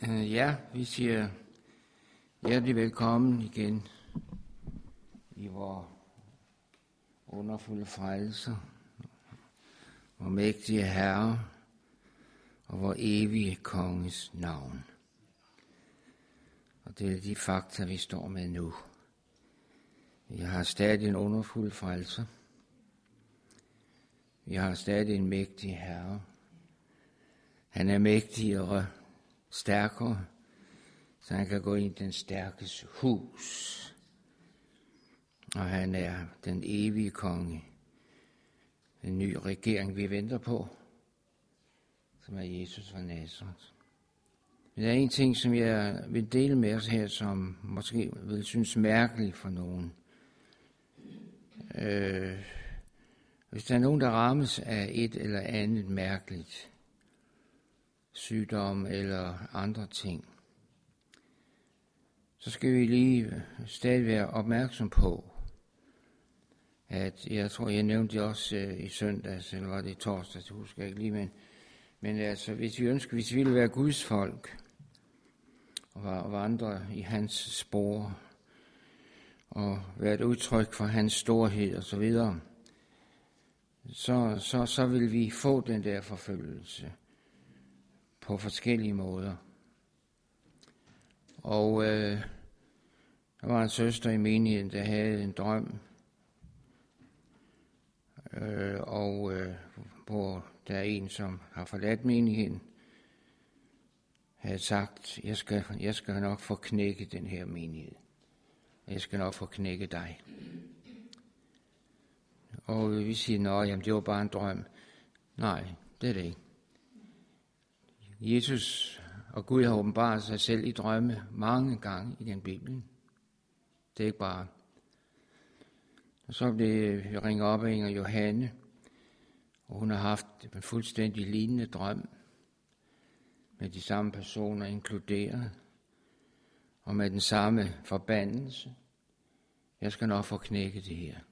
Ja, vi siger hjertelig velkommen igen i vores underfulde frelser, vor mægtige Herre og vor evige konges navn. Og det er de fakta, vi står med nu. Vi har stadig en underfuld frelser. Vi har stadig en mægtig Herre. Han er mægtigere, stærkere, så han kan gå ind i den stærkes hus. Og han er den evige konge. En ny regering, vi venter på, som er Jesus fra Nazareth. Men der er en ting, som jeg vil dele med os her, som måske vil synes mærkeligt for nogen. Hvis der er nogen, der rammes af et eller andet mærkeligt, sygdom eller andre ting, så skal vi lige stadig være opmærksom på, at jeg tror, jeg nævnte det også i søndags, eller var det i torsdag, det husker jeg ikke lige, men altså, hvis vi ville være Guds folk, og vandre i hans spor, og være et udtryk for hans storhed og så videre, så vil vi få den der forfølgelse på forskellige måder. Og der var en søster i menigheden, der havde en drøm, hvor der er en, som har forladt menigheden, havde sagt, jeg skal nok få knækket den her menighed. Jeg skal nok få knækket dig. Og vi siger, jamen det var bare en drøm. Nej, det er det ikke. Jesus og Gud har åbenbaret sig selv i drømme mange gange i den Bibelen. Det er ikke bare. Og så blev jeg ringet op af Inger Johanne, og hun har haft en fuldstændig lignende drøm, med de samme personer inkluderet, og med den samme forbandelse. Jeg skal nok få knækket det her.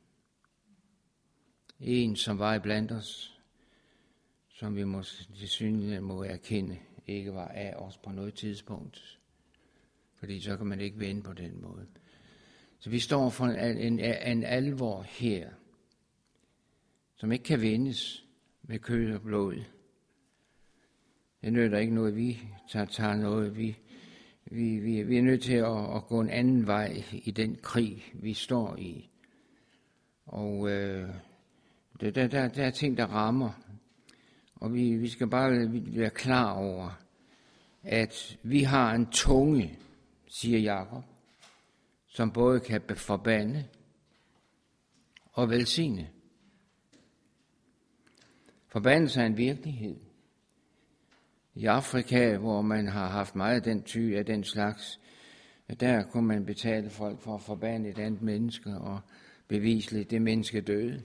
En, som var iblandt os, som vi må erkende, ikke var af os på noget tidspunkt. Fordi så kan man ikke vende på den måde. Så vi står for en alvor her, som ikke kan vendes med kød og blod. Det nytter ikke noget, vi tager noget. Vi er nødt til at gå en anden vej i den krig, vi står i. Og der er ting, der rammer. Og vi skal bare være klar over, at vi har en tunge, siger Jakob, som både kan forbande og velsigne. Forbandelse er en virkelighed. I Afrika, hvor man har haft meget af den slags, der kunne man betale folk for at forbande et andet menneske og bevisligt det menneske døde.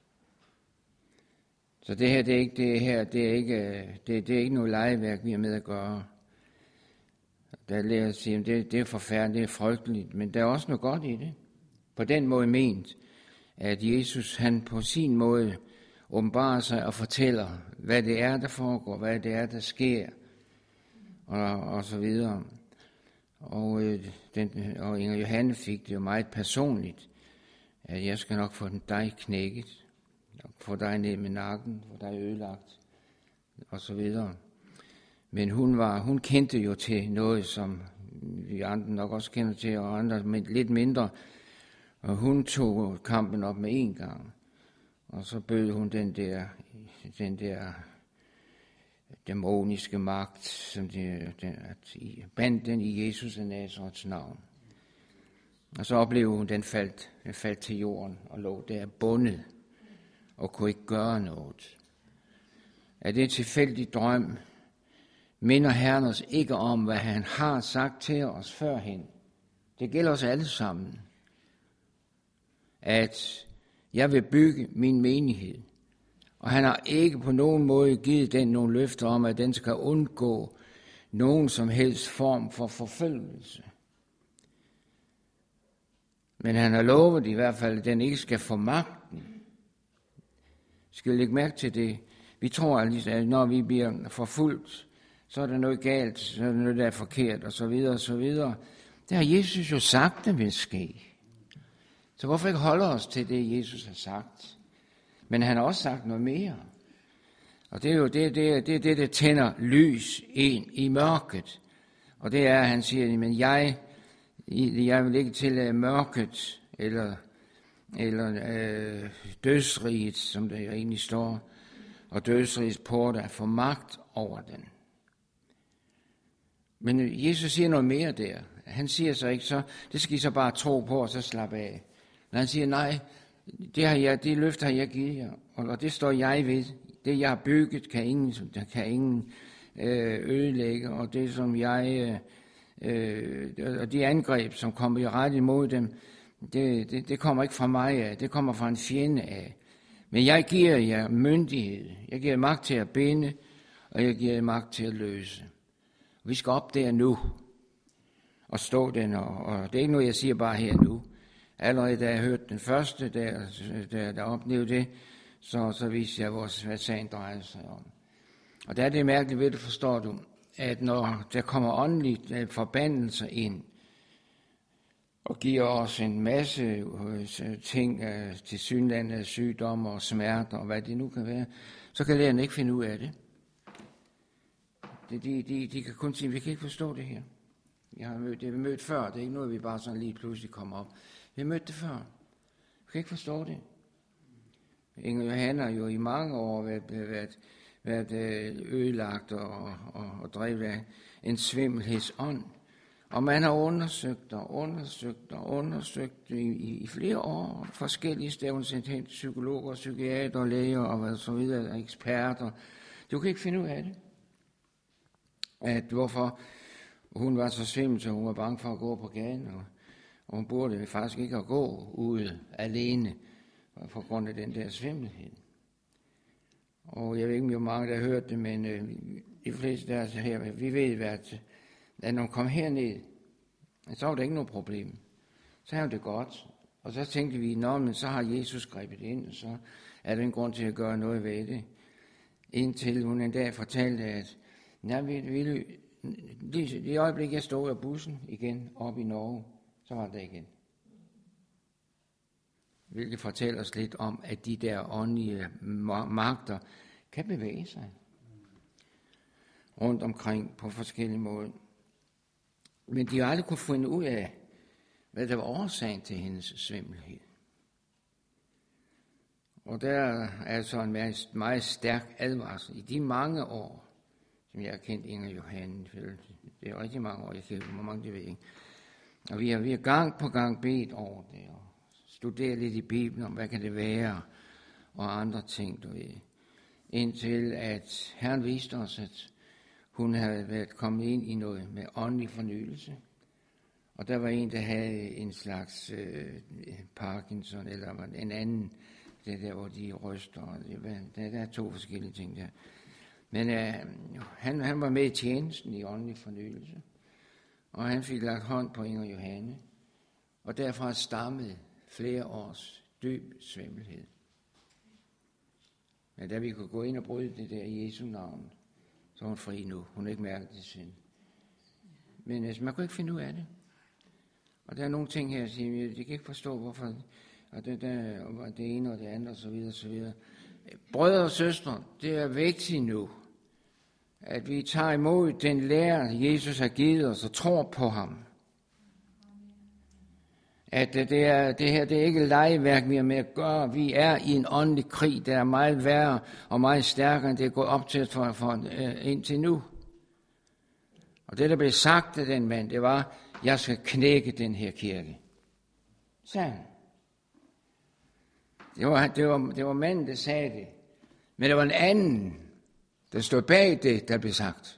Så det her, det er ikke noget legeværk, vi har med at gøre. Der lærer at sige, at det er forfærdeligt, det er frygteligt, men der er også noget godt i det. På den måde ment, at Jesus, han på sin måde åbenbarer sig og fortæller, hvad det er, der foregår, hvad det er, der sker, og så videre. Og Inger Johanne fik det jo meget personligt, at jeg skal nok få dig knækket, få dig ned med nakken, få dig ødelagt, og så videre. Men hun kendte jo til noget, som vi andre nok også kender til, og andre lidt mindre. Og hun tog kampen op med en gang. Og så bød hun den der dæmoniske magt, som bandt den i Jesus af Nazarets navn. Og så oplevede hun, den faldt til jorden og lå der bundet og kunne ikke gøre noget. Er det en tilfældig drøm? Minder Herren os ikke om, hvad han har sagt til os førhen. Det gælder os alle sammen. At jeg vil bygge min menighed. Og han har ikke på nogen måde givet den nogle løfter om, at den skal undgå nogen som helst form for forfølgelse. Men han har lovet i hvert fald, at den ikke skal få magten. Skal vi lægge mærke til det? Vi tror, at når vi bliver forfulgt, så er der noget galt, så er der noget, der er forkert, og så videre, og så videre. Det har Jesus jo sagt, det vil ske. Så hvorfor ikke holde os til det, Jesus har sagt? Men han har også sagt noget mere. Og det er jo det, der tænder lys ind i mørket. Og det er, at han siger, men jeg vil ikke tillade mørket, eller dødsriget, som der egentlig står, og dødsrigets porte er for magt over den. Men Jesus siger noget mere der. Han siger så ikke, så det skal I så bare tro på, og så slappe af. Men han siger, nej, det løfte har jeg givet jer, og det står jeg ved. Det jeg har bygget, kan ingen ødelægge, og det som jeg, og de angreb, som kommer i ret imod dem, det kommer ikke fra mig af, det kommer fra en fjende af. Men jeg giver jer myndighed, jeg giver jer magt til at binde, og jeg giver jer magt til at løse. Vi skal op der nu, og stå den, og det er ikke noget, jeg siger bare her nu. Allerede da jeg hørte den første, der oplevede det, så viste jeg, hvad sagen drejer sig om. Og der er det mærkeligt ved det, forstår du, at når der kommer åndelige forbandelser ind, og giver os en masse ting til synlande, sygdomme og smerter, og hvad det nu kan være, så kan lærerne ikke finde ud af det. De kan kun sige, vi kan ikke forstå det her. Det har vi mødt før, det er ikke noget, vi bare sådan lige pludselig kommer op. Vi har mødt det før. Vi kan ikke forstå det. Inger Johanne har jo i mange år været ødelagt og drevet af en svimmelhedsånd. Og man har undersøgt i flere år forskellige steder, psykologer, psykiater, læger og så videre, eksperter. Du kan ikke finde ud af det. At hvorfor hun var så svimmel, så hun var bange for at gå på gaden, og hun burde faktisk ikke at gå ude alene, på grund af den der svimmelhed. Og jeg ved ikke, om mange der har hørt det, men de fleste der her, vi ved, at når hun kom herned, så var der ikke noget problem. Så havde det godt. Og så tænkte vi, men så har Jesus grebet ind, og så er der en grund til at gøre noget ved det. Indtil hun en dag fortalte, at i øjeblik, jeg stod af bussen igen op i Norge, så var det igen. Hvilket fortæller os lidt om, at de der åndelige magter kan bevæge sig rundt omkring på forskellige måder. Men de har aldrig kunne finde ud af, hvad der var årsagen til hendes svimmelhed. Og der er altså en meget stærk advarsel i de mange år, som jeg har kendt Inger Johanne. Det er rigtig mange år, jeg kender, hvor mange det ved ikke. Og vi har gang på gang bedt over det, og studeret lidt i Bibelen om, hvad kan det være, og andre ting, du ved. Indtil at Herren viste os, at hun havde været kommet ind i noget med åndelig fornyelse. Og der var en, der havde en slags Parkinson, eller en anden, det der, hvor de ryster. Der er to forskellige ting der. Men han var med i tjenesten i åndelig fornyelse. Og han fik lagt hånd på Inger Johanne. Og derfra stammede flere års dyb svimmelhed. Men da vi kunne gå ind og bryde det der i Jesu navn, så er hun fri nu. Hun har ikke mærket det synd. Men man kunne ikke finde ud af det. Og der er nogle ting her, jeg siger, jeg kan ikke forstå, hvorfor. Og det ene og det andet, og så videre, og så videre. Brødre og søstre, det er vigtigt nu, at vi tager imod den lære, Jesus har givet os, og tror på ham. At det her, det er ikke legeværk, vi er med at gøre. Vi er i en åndelig krig, der er meget værre og meget stærkere, end det er gået op til indtil nu. Og det, der blev sagt af den mand, det var, jeg skal knække den her kirke. Sagde han. Det var manden, der sagde det. Men der var en anden, der stod bag det, der blev sagt.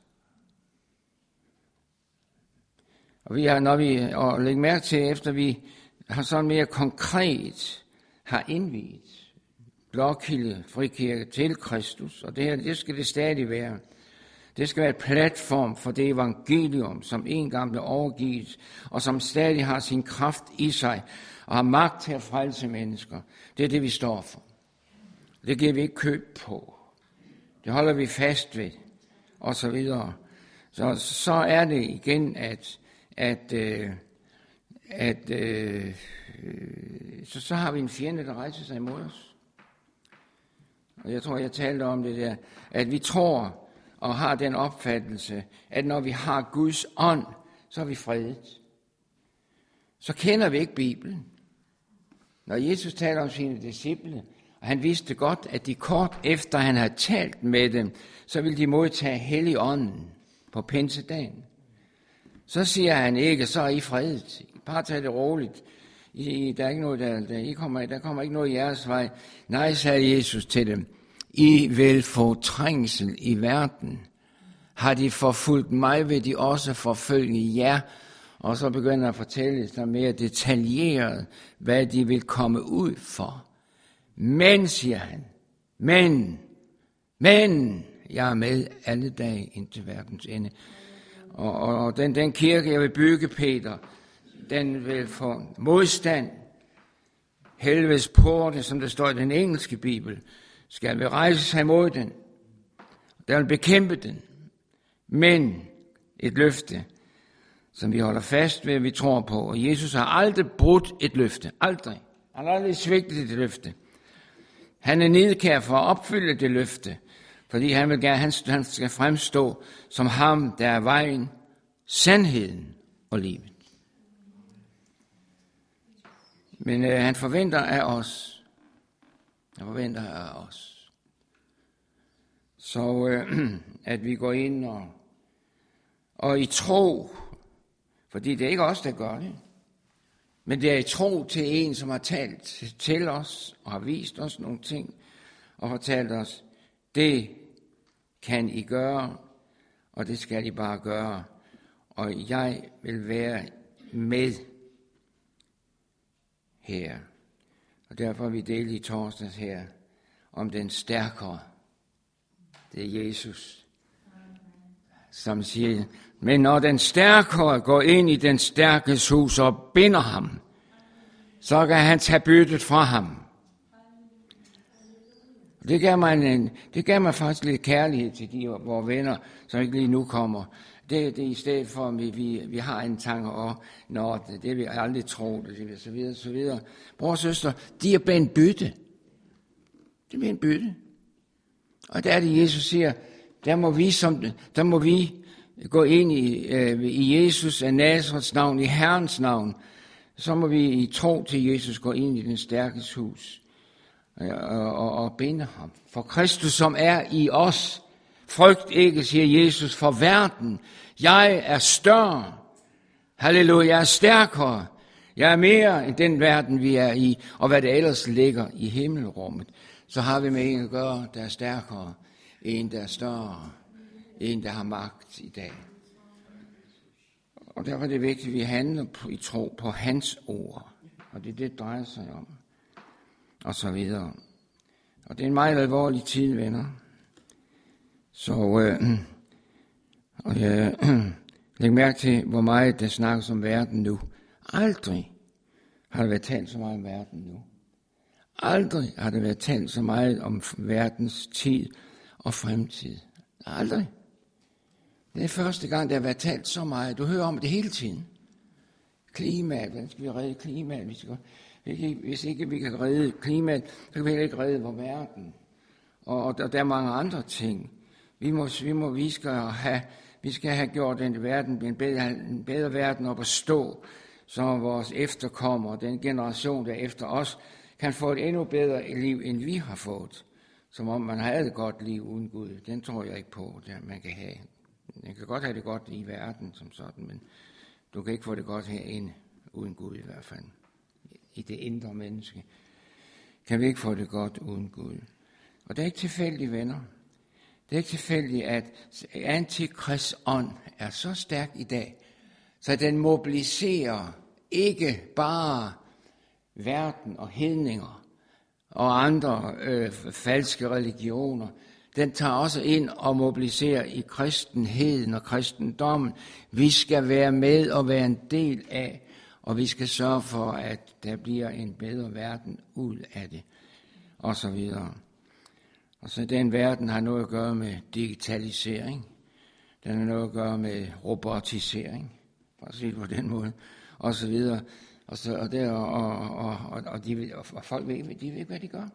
Og vi har, når vi lægger mærke til, efter vi har sådan mere konkret har indviet Blåkilde Frikirke til Kristus, og det skal det stadig være. Det skal være et platform for det evangelium, som engang blev overgivet, og som stadig har sin kraft i sig, og har magt til at frelse mennesker. Det er det, vi står for. Det giver vi ikke køb på. Det holder vi fast ved, og så videre. så er det igen, så har vi en fjende, der rejser sig imod os. Og jeg tror, jeg talte om det der, at vi tror og har den opfattelse, at når vi har Guds ånd, så er vi fredet. Så kender vi ikke Bibelen. Når Jesus taler om sine disciple, og han vidste godt, at de kort efter han havde talt med dem, så ville de modtage Helligånden på pinsedagen. Så siger han ikke, så er I fredet. Bare tag det roligt. Der er ikke noget, der kommer ikke noget i jeres vej. Nej, sagde Jesus til dem. I vil få trængsel i verden. Har de forfulgt mig, vil de også forfølge jer. Og så begynder han at fortælle sig mere detaljeret, hvad de vil komme ud for. Men, siger han, men, jeg er med alle dage indtil verdens ende. Og den kirke, jeg vil bygge, Peter, den vil få modstand. Helvedes porte, som der står i den engelske bibel, skal vi rejse sig mod den. Der vil bekæmpe den. Men et løfte, som vi holder fast ved, vi tror på. Og Jesus har aldrig brudt et løfte. Aldrig. Han har aldrig svigtet et løfte. Han er nidkær for at opfylde det løfte, fordi han vil gerne, han skal fremstå som ham, der er vejen, sandheden og livet. Men han forventer af os. Så at vi går ind og i tro, fordi det er ikke os, der gør det, men det er i tro til en, som har talt til os og har vist os nogle ting og fortalt os, det kan I gøre, og det skal I bare gøre, og jeg vil være med her. Og derfor har vi delt i torsdags her om den stærkere. Det er Jesus, som siger, men når den stærkere går ind i den stærkes hus og binder ham, så kan han tage byttet fra ham. Det gav mig faktisk lidt kærlighed til vores venner, som ikke lige nu kommer. Det er i stedet for, at vi har en tanke om, det vil jeg aldrig tro, det så videre, så videre. Bror og søster, de er blevet bytte. Det bliver en bytte. Og der er det, Jesus siger, der må vi gå ind i Jesus af Nazarets navn, i Herrens navn. Så må vi i tro til Jesus gå ind i den stærkes hus og binde ham. For Kristus, som er i os, frygt ikke, siger Jesus, for verden. Jeg er større. Halleluja, jeg er stærkere. Jeg er mere end den verden, vi er i, og hvad det ellers ligger i himmelrummet. Så har vi med en at gøre, der er stærkere, en der er større, en der har magt i dag. Og derfor er det vigtigt, at vi handler i tro på hans ord. Og det er det, drejer sig om. Og så videre. Og det er en meget alvorlig tid, venner. Så læg mærke til, hvor meget der snakkes om verden nu. Aldrig har der været talt så meget om verden nu. Aldrig har der været talt så meget om verdens tid og fremtid. Aldrig. Det er første gang, der har været talt så meget. Du hører om det hele tiden. Klimaet, hvordan skal vi redde klimaet? Hvis ikke vi kan redde klimaet, så kan vi heller ikke redde vores verden. Og der er mange andre ting. Vi skal have gjort den verden en bedre verden op at stå, så vores efterkommere, den generation der efter os, kan få et endnu bedre liv, end vi har fået. Som om man havde et godt liv uden Gud. Den tror jeg ikke på, at man kan have. Man kan godt have det godt i verden som sådan, men du kan ikke få det godt herinde uden Gud i hvert fald. I det indre menneske kan vi ikke få det godt uden Gud. Og det er ikke tilfældigt, venner. Det er ikke tilfældigt, at Antikrists ånd er så stærk i dag, så den mobiliserer ikke bare verden og hedninger og andre falske religioner. Den tager også ind og mobiliserer i kristenheden og kristendommen. Vi skal være med og være en del af, og vi skal sørge for, at der bliver en bedre verden ud af det, og så videre. Og så den verden har noget at gøre med digitalisering. Den har noget at gøre med robotisering, for at sige det på den måde, og så videre. Og folk ved, de ved, hvad de gør.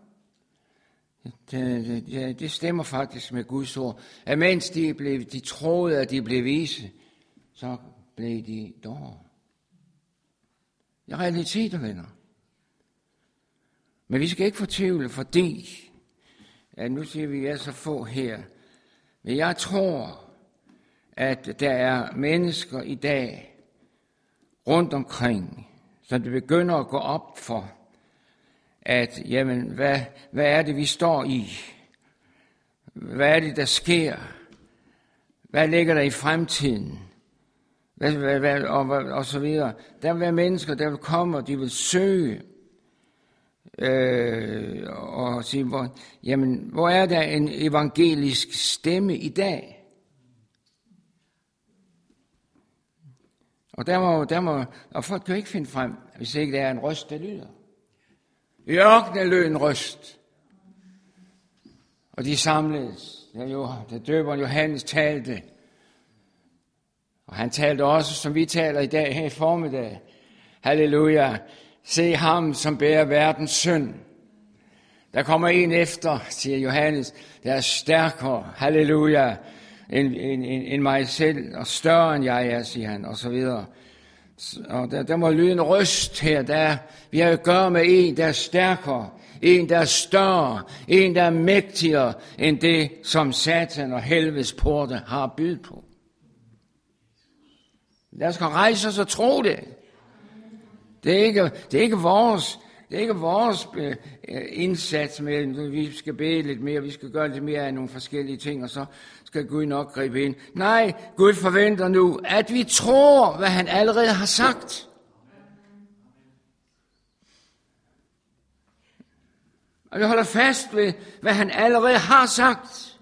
Det stemmer faktisk med Guds ord, at mens de troede, at de blev vise, så blev de dårlige. Det er realiteter, venner. Men vi skal ikke fortvivle, fordi at nu siger vi, at jeg er så få her. Men jeg tror, at der er mennesker i dag rundt omkring, så det begynder at gå op for, at jamen, hvad er det, vi står i? Hvad er det, der sker? Hvad ligger der i fremtiden? Og så videre. Der vil være mennesker, der vil komme, og de vil søge og sige, hvor er der en evangelisk stemme i dag? Og folk kan ikke finde frem, hvis ikke der er en røst, der lyder. I ørkenen lød en røst. Og de samledes. Da døberen Johannes talte. Og han talte også, som vi taler i dag her i formiddag. Halleluja. Se ham, som bærer verdens synd. Der kommer en efter, siger Johannes, der er stærkere. Halleluja. End mig selv, og større end jeg er, siger han, og så videre. Og der må lyde en røst her. Vi har at gøre med en, der er stærkere, en, der er større, en, der er mægtigere, end det, som Satan og helvedes porte har bydet på. Lad os rejse os og tro det. Det er ikke vores indsats med, at vi skal bede lidt mere, vi skal gøre lidt mere af nogle forskellige ting, og så skal Gud nok gribe ind. Nej, Gud forventer nu, at vi tror, hvad han allerede har sagt. Og vi holder fast ved, hvad han allerede har sagt.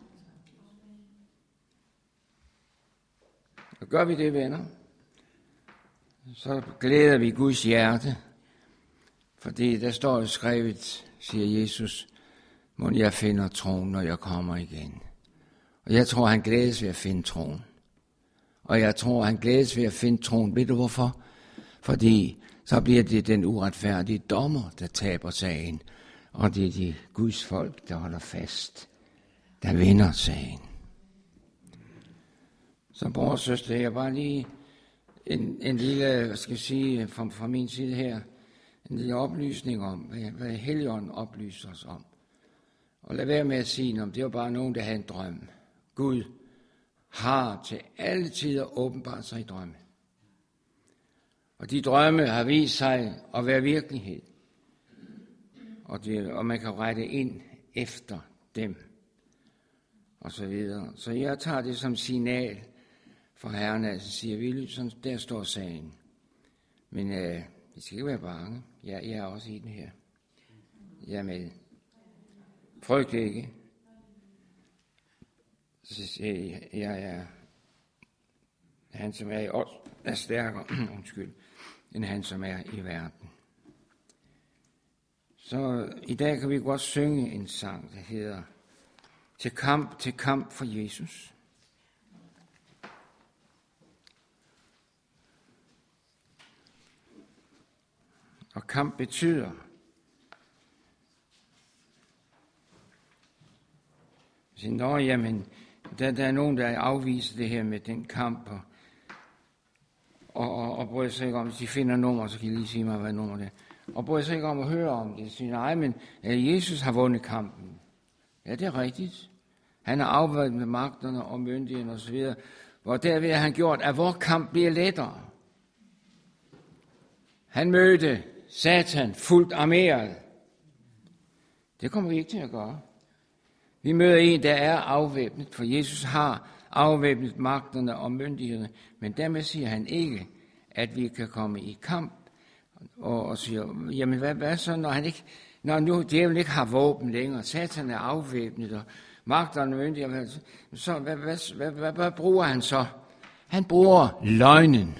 Så gør vi det, venner. Så glæder vi Guds hjerte. Fordi der står skrevet, siger Jesus, må jeg finder troen, når jeg kommer igen. Og jeg tror, han glædes ved at finde troen. Og jeg tror, han glædes ved at finde troen. Ved du hvorfor? Fordi så bliver det den uretfærdige dommer, der taber sagen. Og det er de Guds folk, der holder fast, der vinder sagen. Så bror og søster, jeg bare lige en lille, hvad skal jeg sige, fra min side her, en lille oplysning om, hvad Helligånden oplyser os om. Og lad være med at sige, om det var bare nogen, der havde en drøm. Gud har til alle tider åbenbart sig i drømme. Og de drømme har vist sig at være virkelighed. Og man kan rette ind efter dem. Og så videre. Så jeg tager det som signal for Herren, altså siger, vi sådan, der står sagen. Men I skal ikke være bange. Jeg er også i den her. Jeg er med. Frygt ikke. Så siger jeg er han, som er i os, er stærkere, end han, som er i verden. Så i dag kan vi godt synge en sang, der hedder Til kamp for Jesus. Og kamp betyder, jamen, der er nogen, der afviser det her med den kamp, og bryder sig ikke om, hvis de finder nummer, så kan I lige sige mig, hvad nummer det er. Og bryder sig ikke om at høre om det. De siger, nej, men Jesus har vundet kampen. Ja, det er rigtigt. Han har afværet med magterne og myndighederne osv., hvor derved har han gjort, at vores kamp bliver lettere. Han mødte Satan fuldt armeret. Det kommer vi ikke til at gøre. Vi møder en, der er afvæbnet, for Jesus har afvæbnet magterne og myndighederne, men dermed siger han ikke, at vi kan komme i kamp, og siger, jamen hvad så, når nu djævlen ikke har våben længere, Satan er afvæbnet, og magterne og myndighederne, så hvad bruger han så? Han bruger løgnen.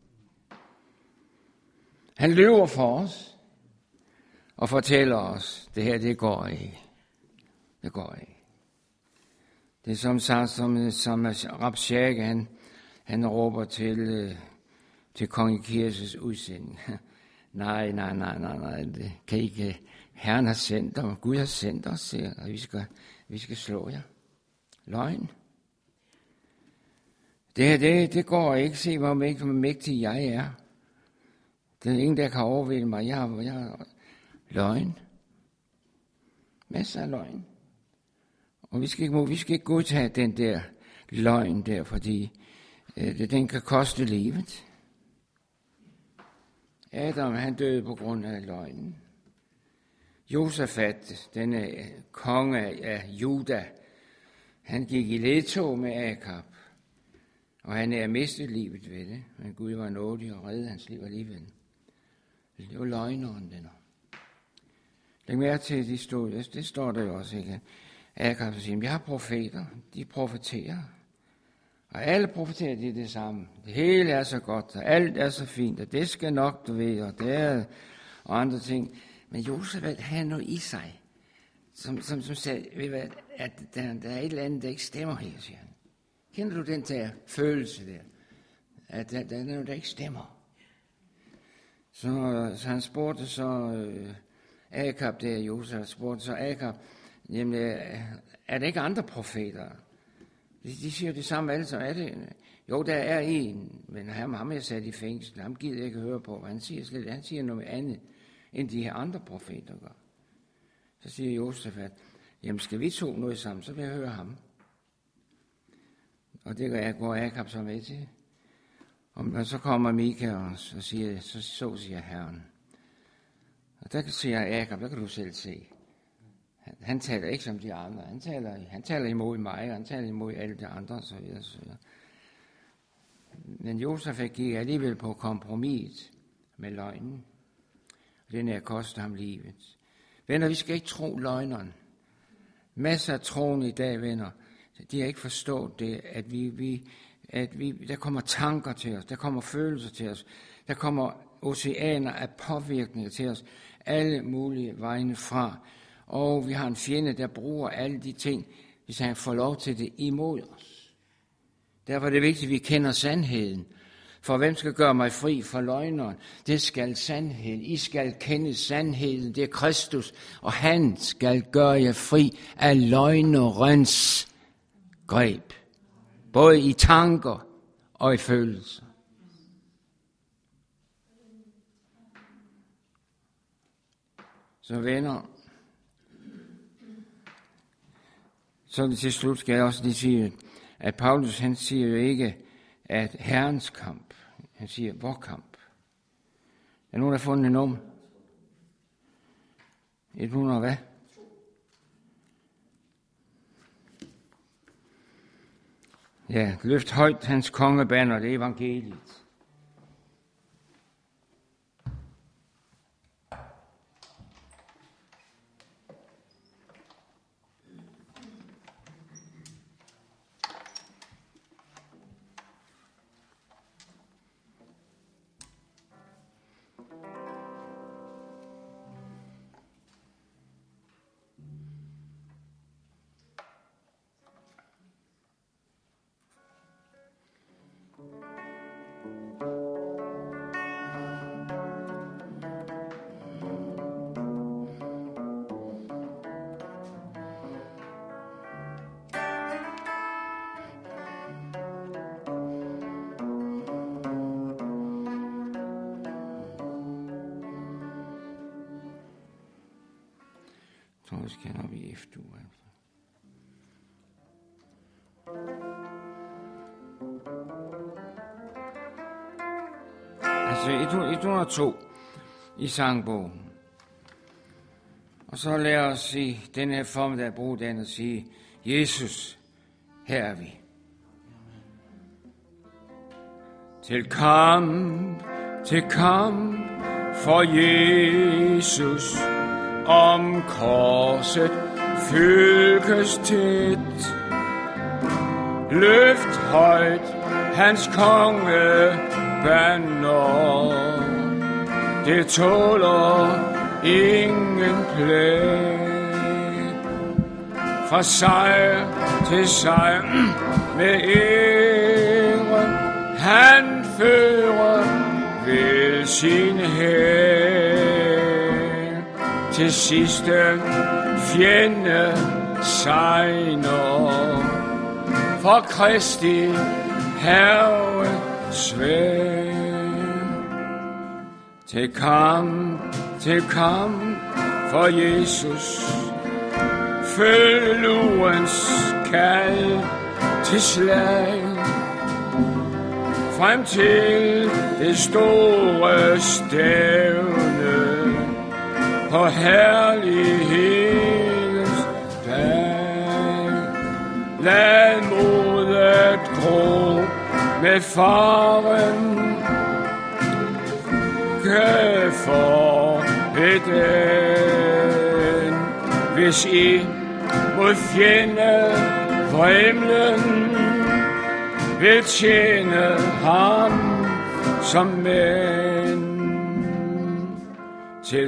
Han lyver for os, og fortæller os, det her, det går ikke. Det går ikke. Det er som Rabshakeh, han råber til kong Kirses udsending. Nej, det kan ikke. Herren har sendt os, Gud har sendt os, og vi skal slå jer. Løgn. Det går ikke. Se, hvor mægtig jeg er. Det er ingen, der kan overvinde mig. Jeg har løgn. Masser af løgn. Og vi skal ikke godtage den der løgn der, fordi den kan koste livet. Adam, han døde på grund af løgnen. Josafat, denne konge af Juda, han gik i ledtog med Akab, og han er mistet livet ved det, men Gud var nådig og reddede hans liv alligevel. Det var løgneren, den. Læg mærke til, det står der jo også, ikke? Akab siger, jeg har profeter, de profeterer. Og alle profeterer, det er det samme. Det hele er så godt, og alt er så fint, og det skal nok, du ved, og det er, og andre ting. Men Josafat havde noget i sig, som sagde, ved hvad, at der er et eller andet, der ikke stemmer her, siger han. Kender du den der følelse der? At der er noget, der ikke stemmer. Så han spurgte Akab der, Josafat spurgte så Akab, jamen, er der ikke andre profeter? De siger det samme alle sammen. Er det? Jo, der er en, men ham er sat i fængsel. Ham gider jeg ikke høre på, hvad han siger. Han siger noget andet, end de her andre profeter gør. Så siger Josafat, jamen skal vi to noget sammen, så vil jeg høre ham. Og det går Akab så med til. Og så kommer Mika og siger, så siger Herren. Og der siger Akab, der kan du selv se. Han taler ikke som de andre. Han taler imod mig, og han taler imod alle de andre, så videre. Men Josafat gik alligevel på kompromis med løgnen. Den her koster ham livet. Venner, vi skal ikke tro løgneren. Masser af troende i dag, venner, de har ikke forstået det, at der kommer tanker til os, der kommer følelser til os, der kommer oceaner af påvirkninger til os, alle mulige vegne fra. Og vi har en fjende, der bruger alle de ting, hvis han får lov til det, imod os. Derfor er det vigtigt, at vi kender sandheden. For hvem skal gøre mig fri for løgneren? Det skal sandheden. I skal kende sandheden. Det er Kristus, og han skal gøre jer fri af løgnerens greb. Både i tanker og i følelser. Så venner, så til slut skal jeg også lige sige, at Paulus han siger jo ikke, at Herrens kamp, han siger, vor kamp. Er nogen, der har fundet en nummer? 100 hvad? Ja, løft højt hans kongebanner, det er evangeliet. Jeg tror, jeg skal op i F-duer. Altså 102 i sangbogen. Og så lad os i den her form, der bruger den at sige, Jesus, her er vi. Til kamp for Jesus, om korset fylkes tæt. Løft højt hans kongebanner, det tåler ingen plet. fra sejr til sejr med ære. Han fører ved sin hær. Til sidste fjende sejner. For Kristi Herre svær. Til kamp for Jesus. Følg luens kald til slag. Frem til det store stævne på herlighedens dag. Lad modet gro med faren. Gør for den, hvis I mod fjende vrimlen vil tjene ham som mænd. Til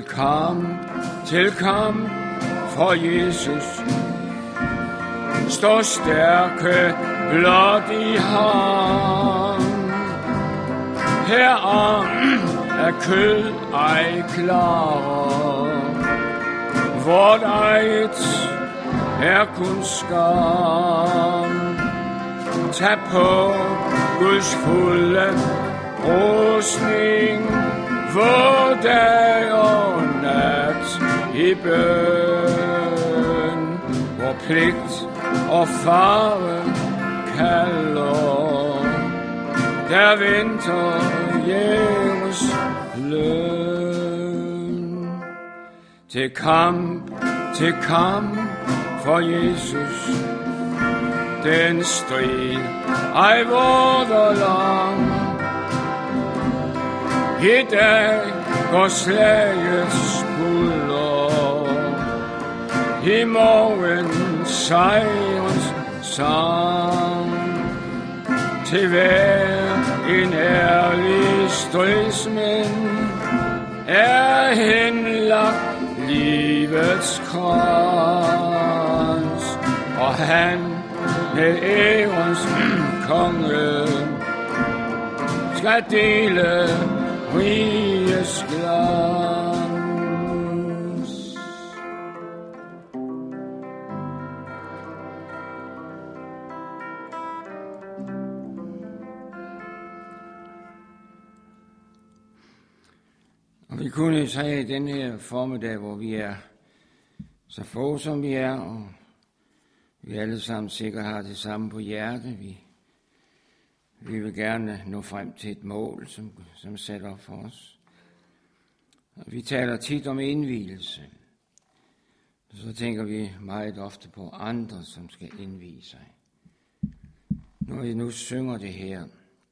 kamp for Jesus. Stå stærke blot i ham. Herom er kød ej klar. Vort eget er kun skam. Tag på Guds fulde rustning, hvor dag og nat i bøn, hvor pligt og fare kalder, der venter Jeres løn. Til kamp for Jesus. Den strid ej vorder lang. I dag går slagets bulder. I morgen sejrens sang. Til hver en ærlig stridsmænd er henlagt livets krans, og han med ærens konge skal dele rigets glans. Og vi kunne sige den her formiddag, hvor vi er så få som vi er, og vi alle sammen sikkert har det samme på hjertet. Vi vil gerne nå frem til et mål, som er sat op for os. Og vi taler tit om indvielse. Så tænker vi meget ofte på andre, som skal indvie sig. Når vi nu synger det her,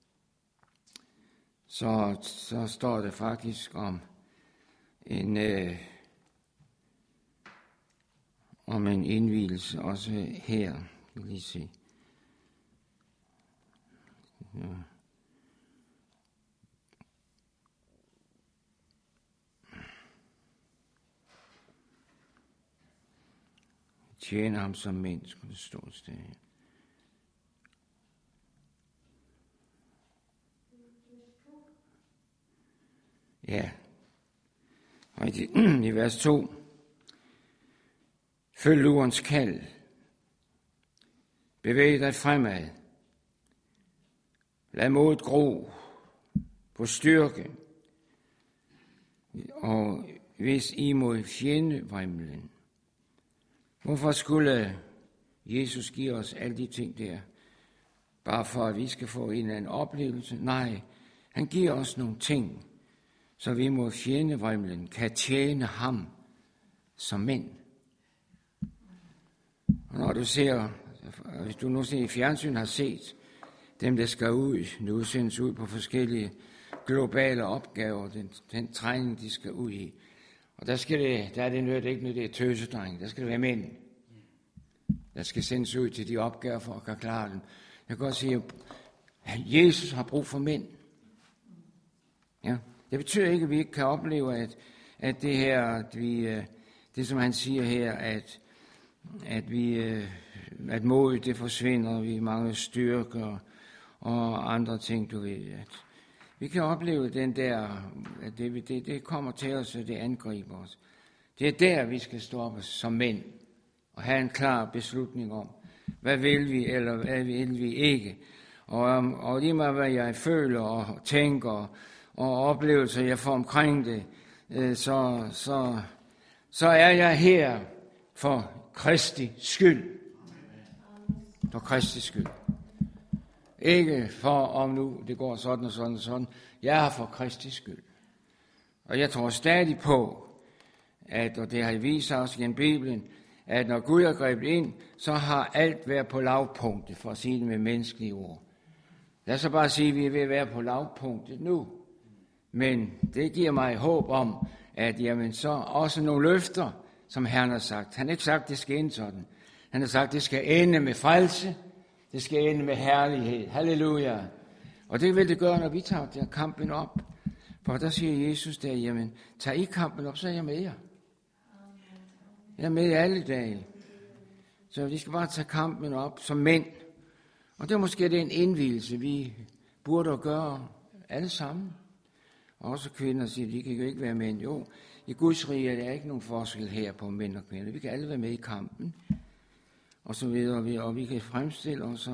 så står det faktisk om en indvielse også her. Jeg vil lige se. Ja. Tjene ham som mænd, skulle det stå et sted. Ja. Og i vers 2. Følg lurens kald. Bevæg dig fremad. Lad modet gro på styrke. Og hvis I mod fjendevrimlen. Hvorfor skulle Jesus give os alle de ting der? Bare for at vi skal få en eller anden oplevelse? Nej, han giver os nogle ting, så vi mod fjendevrimlen kan tjene ham som mænd. Og når du ser, hvis du nu i fjernsyn har set dem, der skal ud, nu sendes ud på forskellige globale opgaver, den træning, de skal ud i. Og der er det ikke noget, det er tøsedreng, der skal det være mænd, der skal sendes ud til de opgaver for at kunne klare dem. Jeg kan godt sige, at Jesus har brug for mænd. Ja. Det betyder ikke, at vi ikke kan opleve, at det her, det som han siger her, at at modet det forsvinder, vi mangler styrke og andre ting, du ved. At vi kan opleve den der, at det kommer til os, og det angriber os. Det er der, vi skal stå op som mænd og have en klar beslutning om, hvad vil vi, eller hvad vil vi ikke. Og lige meget hvad jeg føler og tænker og oplevelser, jeg får omkring det, så er jeg her for Kristi skyld. For Kristi skyld. Ikke for om nu det går sådan og sådan og sådan. Jeg er for Kristi skyld. Og jeg tror stadig på, at, og det har vist sig også gennem Bibelen, at når Gud har grebet ind, så har alt været på lavpunktet, for at sige det med menneskelige ord. Lad os så bare sige, at vi er ved at være på lavpunktet nu. Men det giver mig håb om, at jamen, så også nogle løfter, som Herren har sagt. Han har ikke sagt, at det skal ende sådan. Han har sagt, at det skal ende med frelse. Det skal ende med herlighed. Halleluja. Og det vil det gøre, når vi tager der kampen op. For der siger Jesus der, jamen, tag I kampen op, så er jeg med jer. Jeg er med alle dage. Så vi skal bare tage kampen op som mænd. Og det er måske den indvielse, vi burde gøre alle sammen. Og også kvinder siger, de kan jo ikke være mænd. Jo, i Guds rige er der ikke nogen forskel her på mænd og kvinder. Vi kan alle være med i kampen. Og så videre, og vi kan fremstille os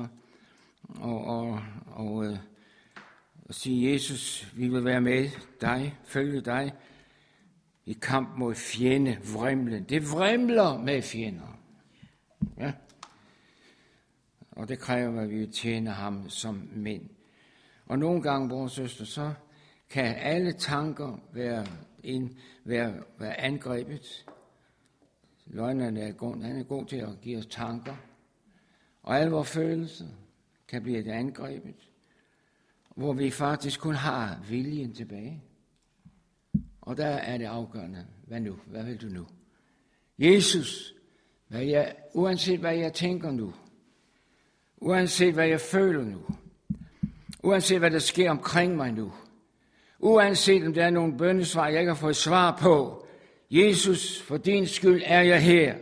og sige, Jesus, vi vil være med dig, følge dig i kamp mod fjende, vrimlen. Det vrimler med fjender. Ja. Og det kræver, at vi vil tjene ham som mænd. Og nogle gange, vores søster, så kan alle tanker være angrebet. Løgneren er god til at give os tanker. Og alle vores følelser kan blive angrebet. Hvor vi faktisk kun har viljen tilbage. Og der er det afgørende. Hvad nu? Hvad vil du nu? Jesus, uanset hvad jeg tænker nu, uanset hvad jeg føler nu, uanset hvad der sker omkring mig nu, uanset om der er nogle bønnesvar, jeg ikke har fået svar på, Jesus, for din skyld er jeg her.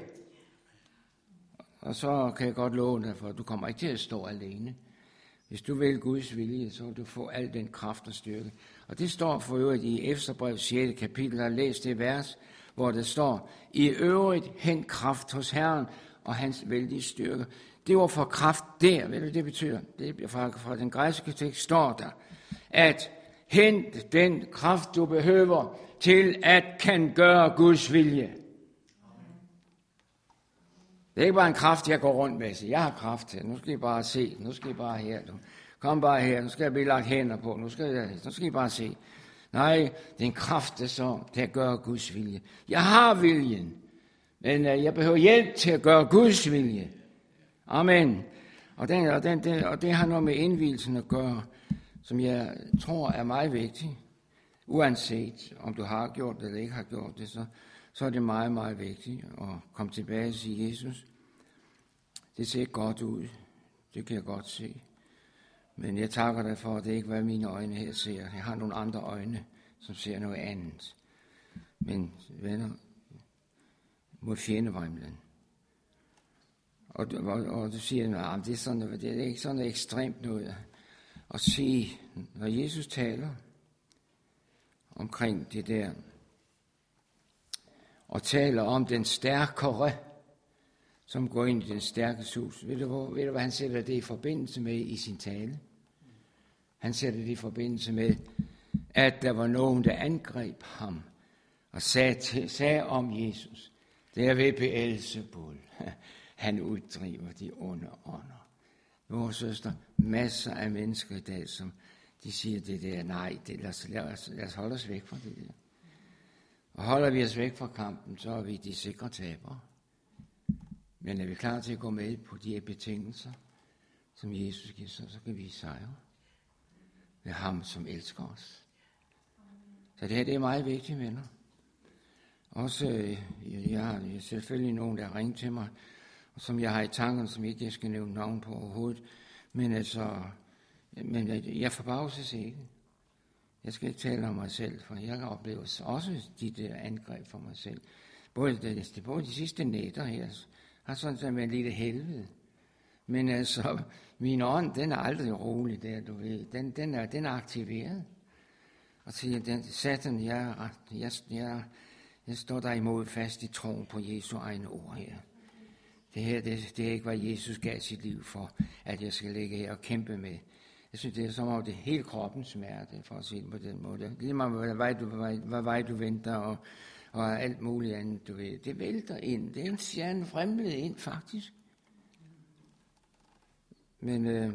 Og så kan jeg godt love dig, for du kommer ikke til at stå alene. Hvis du vil Guds vilje, så vil du få al den kraft og styrke. Og det står for øvrigt i Efeserbrev 6. kapitel, jeg har læst det vers, hvor det står, i øvrigt hent kraft hos Herren og hans vældige styrke. Det var for kraft der, ved du det betyder? Det fra den græske tekst står der, at hent den kraft, du behøver til at kan gøre Guds vilje. Det er ikke bare en kraft, jeg går rundt med. Så jeg har kraft til. Nu skal I bare se. Nu skal I bare her. Kom bare her. Nu skal jeg blive lagt hænder på. Nu skal I bare se. Nej, det er en kraft, der så til at gøre Guds vilje. Jeg har viljen, men jeg behøver hjælp til at gøre Guds vilje. Amen. Og det har noget med indvielsen at gøre, som jeg tror er meget vigtigt. Uanset om du har gjort det eller ikke har gjort det, så er det meget, meget vigtigt at komme tilbage og sige, Jesus, det ser ikke godt ud. Det kan jeg godt se. Men jeg takker dig for, at det ikke er mine øjne her ser. Jeg har nogle andre øjne, som ser noget andet. Men venner, mod fjendevrimlen. Og du siger, at det er ikke sådan noget ekstremt noget at sige, når Jesus taler omkring det der, og taler om den stærkere, som går ind i den stærkes hus. Ved du, hvad han sætter det i forbindelse med i sin tale? Han sætter det i forbindelse med, at der var nogen, der angreb ham og sagde om Jesus, det er ved Beelzebul. Han uddriver de onde ånder. Vores søster, masser af mennesker i dag, som de siger det der, nej, lad os holde os væk fra det der. Og holder vi os væk fra kampen, så er vi de sikre tabere. Men er vi klar til at gå med på de betingelser, som Jesus giver sig, så kan vi sejre. Ved ham, som elsker os. Så det her, det er meget vigtigt, venner. Også, jeg har selvfølgelig nogen, der har ringet til mig, og som jeg har i tankerne, som ikke jeg skal nævne navn på overhovedet. Men jeg forbavses ikke. Jeg skal ikke tale om mig selv, for jeg oplever også de der angreb for mig selv. Både de sidste nætter her har sådan set med en lille helvede. Men altså, min ånd, den er aldrig rolig der, du ved. Den er aktiveret. Og siger, Satan, jeg står der imod fast i troen på Jesu egne ord her. Det her, det er ikke, hvad Jesus gav sit liv for, at jeg skal ligge her og kæmpe med. Jeg synes, det er som om det er hele kroppens smerte, for at sige det på den måde. Lige meget, hvad vej du venter, og alt muligt andet, du ved. Det vælter ind. Det er en stjerne fremlet ind, faktisk. Men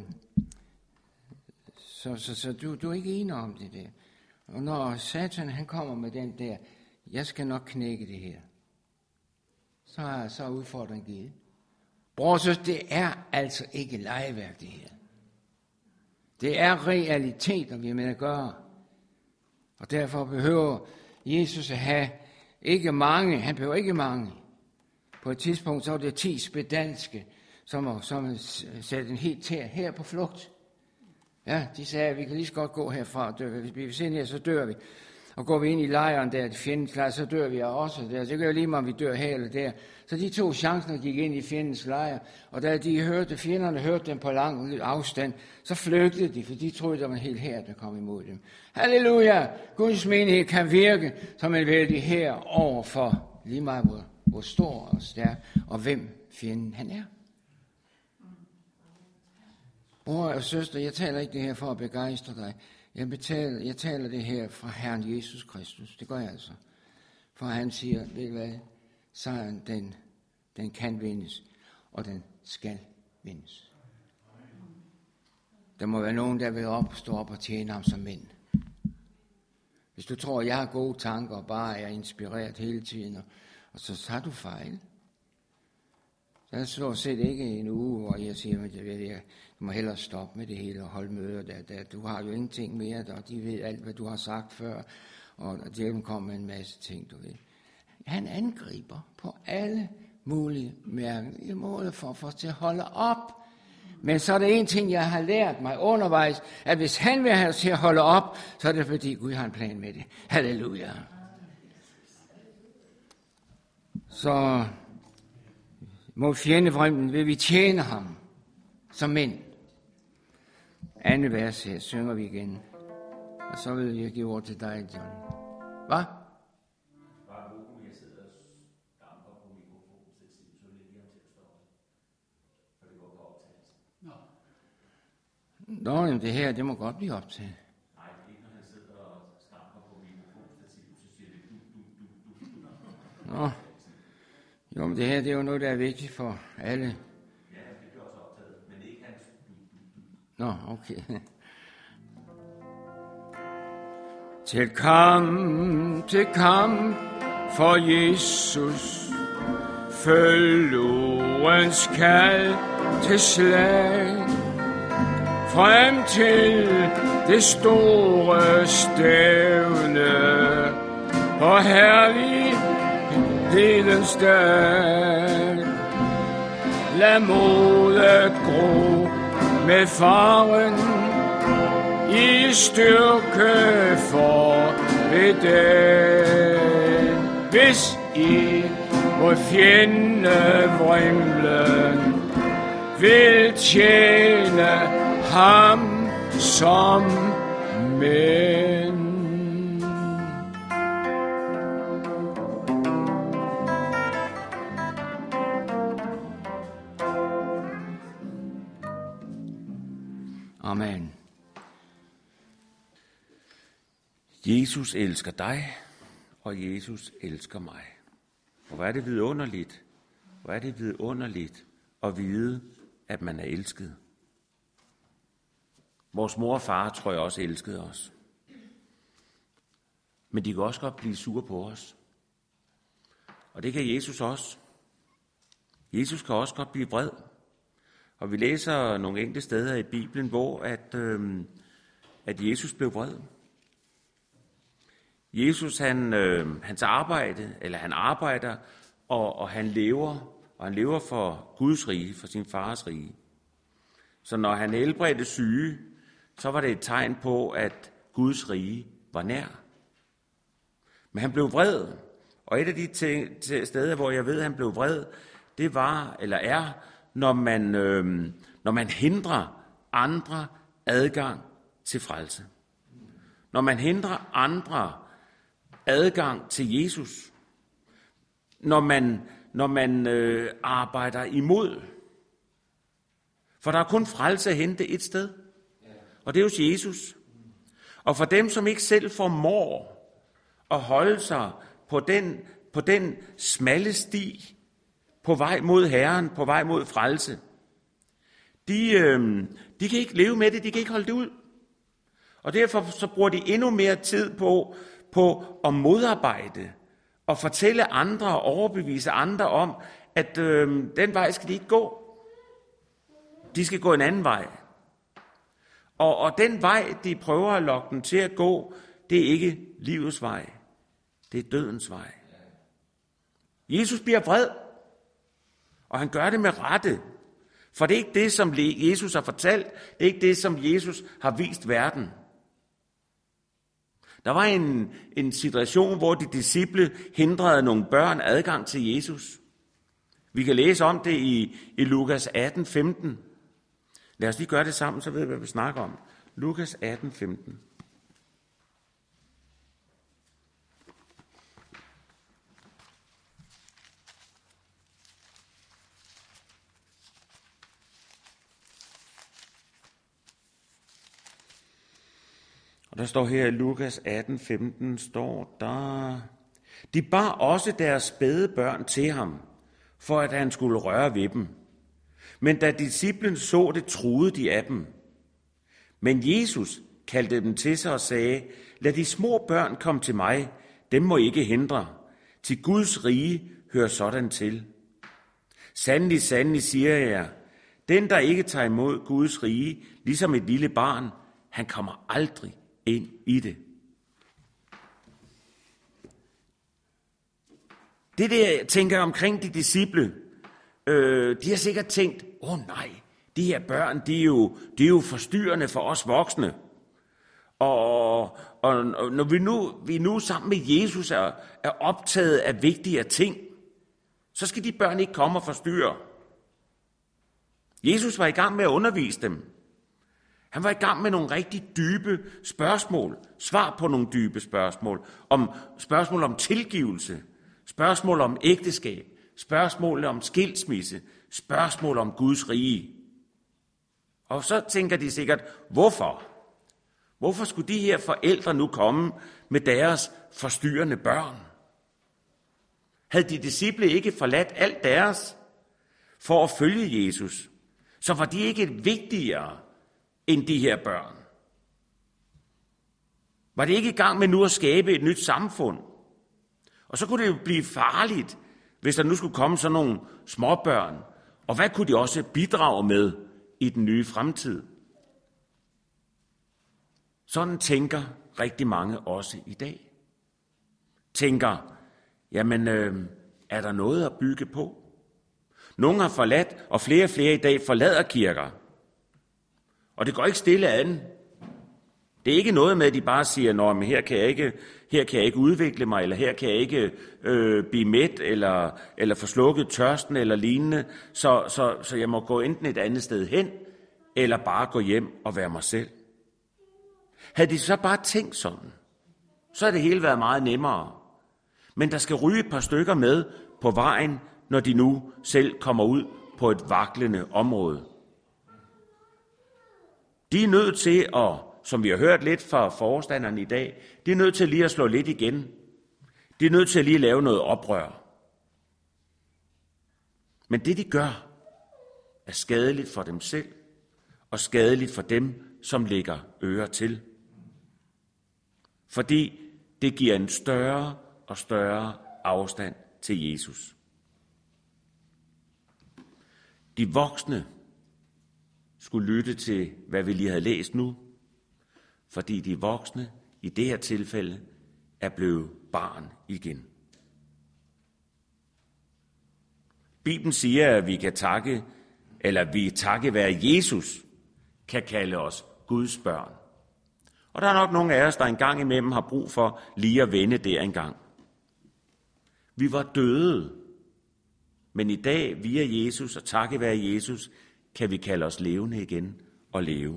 så du er ikke enig om det der. Og når Satan, han kommer med den der, jeg skal nok knække det her, så er udfordringen givet. Bror, så det er altså ikke legeværk, det her. Det er realiteter, vi er med at gøre. Og derfor behøver Jesus at have ikke mange. Han behøver ikke mange. På et tidspunkt så var det 10 spedalske, som satte en helt tær her på flugt. Ja, de sagde, at vi kan lige så godt gå herfra og dø. Hvis vi vil se her, så dør vi. Og går vi ind i lejren der, fjendens lejr, så dør vi også der. Så gør lige meget, om vi dør her eller der. Så de tog chancen og gik ind i fjendens lejr. Og da fjenderne hørte dem på lang afstand, så flygtede de, for de troede, der var en hel hær, der kom imod dem. Halleluja! Guds menighed kan virke som en vældig hær overfor lige meget, hvor stor og stærk, og hvem fjenden han er. Bror og søster, jeg taler ikke det her for at begejstre dig. Jeg taler det her fra Herren Jesus Kristus. Det gør jeg altså. For han siger, ved du hvad? Sejren, den kan vindes, og den skal vindes. Der må være nogen, der vil stå op og tjene ham som mænd. Hvis du tror, jeg har gode tanker og bare er inspireret hele tiden, og så tager du fejl. Der er stort set ikke en uge, hvor jeg siger, at du må hellere stoppe med det hele og holde møder der. Du har jo ingenting mere, og de ved alt, hvad du har sagt før, og djævlen kommer med en masse ting, du ved. Han angriber på alle mulige mærkelige måder for at få til at holde op. Men så er det en ting, jeg har lært mig undervejs, at hvis han vil have til at holde op, så er det fordi Gud har en plan med det. Halleluja. Så mod fjendefremden vil vi tjene ham som mænd. Andet vers her synger vi igen. Og så vil jeg give ord til dig, John. Hvad? Nå, jamen det her, det må godt blive optaget. Nej, det er ikke, når han sidder og stamper på mikrofonstativet, så siger det du. Nå. Jo, men det her, det er jo noget, der er vigtigt for alle. Ja, det bliver også optaget, men ikke hans du. Nå, okay. Til kamp for Jesus, følg ordens kald til slag, frem til det store stævne og herlighedens dag. Lad modet gro med faren i styrke for ved den. Hvis I mod fjendevrimlen vil tjene ham som mænd. Amen. Jesus elsker dig, og Jesus elsker mig. Og hvor er det vidunderligt, at vide, at man er elsket. Vores mor og far, tror jeg, også elskede os. Men de kan også godt blive sure på os. Og det kan Jesus også. Jesus kan også godt blive vred. Og vi læser nogle enkelte steder i Bibelen, hvor at Jesus blev vred. Jesus, han arbejder, og han lever for Guds rige, for sin fars rige. Så når han helbredte syge, så var det et tegn på, at Guds rige var nær. Men han blev vred, og et af de steder, hvor jeg ved, at han blev vred, det var eller er, når man hindrer andre adgang til frelse. Når man hindrer andre adgang til Jesus. Når man arbejder imod. For der er kun frelse at hente et sted. Og det er hos Jesus. Og for dem, som ikke selv formår at holde sig på den smalle sti, på vej mod Herren, på vej mod frelse, de kan ikke leve med det, de kan ikke holde det ud. Og derfor så bruger de endnu mere tid på at modarbejde og fortælle andre og overbevise andre om, at den vej skal de ikke gå. De skal gå en anden vej. Og den vej, de prøver at lokke dem til at gå, det er ikke livets vej. Det er dødens vej. Jesus bliver vred, og han gør det med rette. For det er ikke det, som Jesus har fortalt. Det er ikke det, som Jesus har vist verden. Der var en situation, hvor de disciple hindrede nogle børn adgang til Jesus. Vi kan læse om det i Lukas 18:15. Lad os lige gøre det sammen, så ved vi, hvad vi snakker om. Lukas 18:15. Og der står her i Lukas 18:15, står der: De bar også deres spæde børn til ham, for at han skulle røre ved dem. Men da disciplen så det, truede de af dem. Men Jesus kaldte dem til sig og sagde: Lad de små børn komme til mig, dem må I ikke hindre. Til Guds rige hører sådan til. Sandelig, sandelig siger jeg jer, den der ikke tager imod Guds rige, ligesom et lille barn, han kommer aldrig ind i det. Det der, jeg tænker omkring de disciple, de har sikkert tænkt, nej, de her børn, de er jo forstyrrende for os voksne. Og når vi nu sammen med Jesus er optaget af vigtigere ting, så skal de børn ikke komme og forstyrre. Jesus var i gang med at undervise dem. Han var i gang med nogle rigtig dybe spørgsmål, svar på nogle dybe spørgsmål, spørgsmål om tilgivelse, spørgsmål om ægteskab, spørgsmål om skilsmisse, spørgsmål om Guds rige. Og så tænker de sikkert, hvorfor? Hvorfor skulle de her forældre nu komme med deres forstyrrende børn? Havde de disciple ikke forladt alt deres for at følge Jesus, så var de ikke vigtigere end de her børn. Var det ikke i gang med nu at skabe et nyt samfund? Og så kunne det jo blive farligt, hvis der nu skulle komme sådan nogle småbørn. Og hvad kunne de også bidrage med i den nye fremtid? Sådan tænker rigtig mange også i dag. Tænker, jamen er der noget at bygge på? Nogle har forladt, og flere i dag forlader kirker. Og det går ikke stille an. Det er ikke noget med, at de bare siger, men her kan jeg ikke udvikle mig, eller her kan jeg ikke blive mæt, eller få slukket tørsten, eller lignende, så jeg må gå enten et andet sted hen, eller bare gå hjem og være mig selv. Havde de så bare tænkt sådan, så havde det hele været meget nemmere. Men der skal ryge et par stykker med på vejen, når de nu selv kommer ud på et vaklende område. De er nødt til at, som vi har hørt lidt fra forstanderen i dag, de er nødt til lige at slå lidt igen. De er nødt til at lige lave noget oprør. Men det de gør, er skadeligt for dem selv, og skadeligt for dem, som lægger ører til. Fordi det giver en større og større afstand til Jesus. De voksne skulle lytte til, hvad vi lige havde læst nu, fordi de voksne i det her tilfælde er blevet barn igen. Bibelen siger, at vi takket være Jesus, kan kalde os Guds børn. Og der er nok nogle af os, der engang imellem har brug for lige at vende der engang. Vi var døde. Men i dag, via Jesus og takket være Jesus, kan vi kalde os levende igen og leve.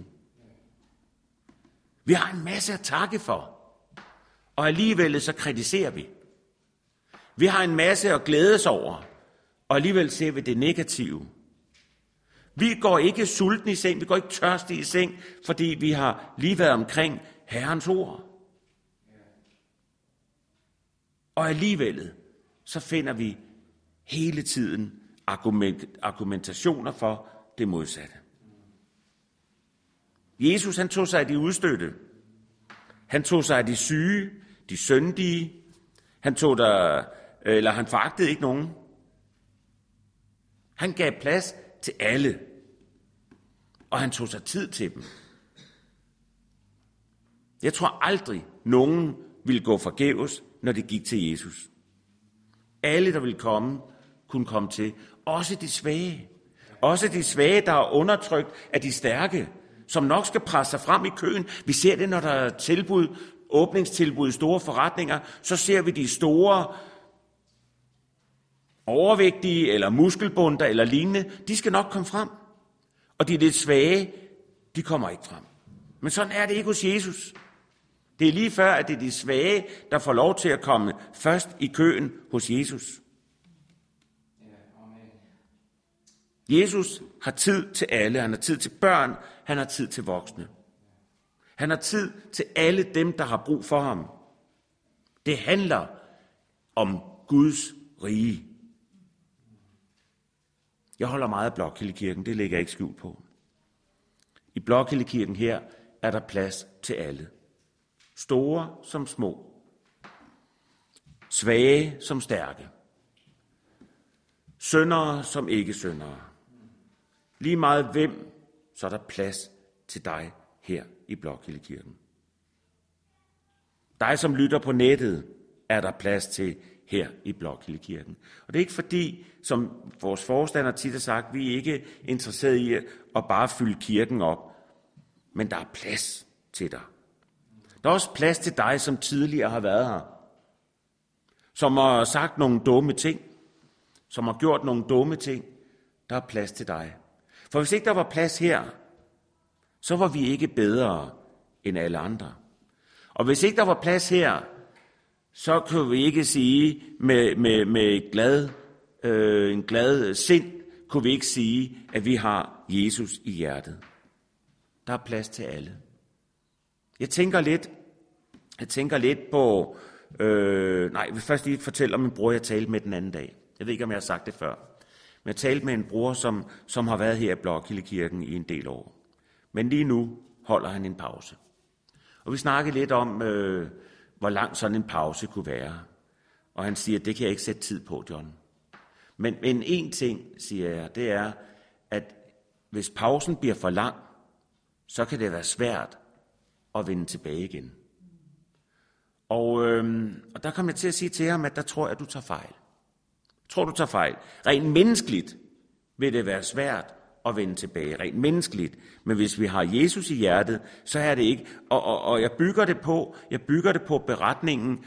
Vi har en masse at takke for, og alligevel så kritiserer vi. Vi har en masse at glædes over, og alligevel ser vi det negative. Vi går ikke sultne i seng, vi går ikke tørstige i seng, fordi vi har lige været omkring Herrens ord. Og alligevel så finder vi hele tiden argumentationer for det modsatte. Jesus, han tog sig af de udstødte. Han tog sig af de syge, de syndige. Han foragtede ikke nogen. Han gav plads til alle. Og han tog sig tid til dem. Jeg tror aldrig, nogen ville gå forgæves, når de gik til Jesus. Alle, der ville komme, kunne komme til. Også de svage. Også de svage, der er undertrykt af de stærke, som nok skal presse sig frem i køen. Vi ser det, når der er åbningstilbud i store forretninger. Så ser vi de store, overvægtige eller muskelbunder eller lignende. De skal nok komme frem. Og de lidt svage, de kommer ikke frem. Men sådan er det ikke hos Jesus. Det er lige før, at det er de svage, der får lov til at komme først i køen hos Jesus. Jesus har tid til alle. Han har tid til børn. Han har tid til voksne. Han har tid til alle dem, der har brug for ham. Det handler om Guds rige. Jeg holder meget af Blokhildekirken, det lægger jeg ikke skjul på. I Blokhildekirken her er der plads til alle. Store som små. Svage som stærke. Syndere som ikke syndere. Lige meget hvem, så er der plads til dig her i Blokhildekirken. Dig, som lytter på nettet, er der plads til her i Blokhildekirken. Og det er ikke fordi, som vores forstander tit har sagt, vi er ikke interesserede i at bare fylde kirken op. Men der er plads til dig. Der er også plads til dig, som tidligere har været her. Som har sagt nogle dumme ting. Som har gjort nogle dumme ting. Der er plads til dig. For hvis ikke der var plads her, så var vi ikke bedre end alle andre. Og hvis ikke der var plads her, så kan vi ikke sige med en glad sind, kunne vi ikke sige, at vi har Jesus i hjertet. Der er plads til alle. Jeg tænker lidt på, jeg vil først lige fortælle om min bror, jeg talte med den anden dag. Jeg ved ikke, om jeg har sagt det før. Men jeg talte med en bror, som har været her i Blokhildekirken i en del år. Men lige nu holder han en pause. Og vi snakkede lidt om, hvor lang sådan en pause kunne være. Og han siger, det kan jeg ikke sætte tid på, John. Men en ting, siger jeg, det er, at hvis pausen bliver for lang, så kan det være svært at vende tilbage igen. Og der kom jeg til at sige til ham, at der tror jeg, at du tager fejl. Du tager fejl. Rent menneskeligt vil det være svært at vende tilbage. Rent menneskeligt. Men hvis vi har Jesus i hjertet, så er det ikke. Og jeg bygger det på beretningen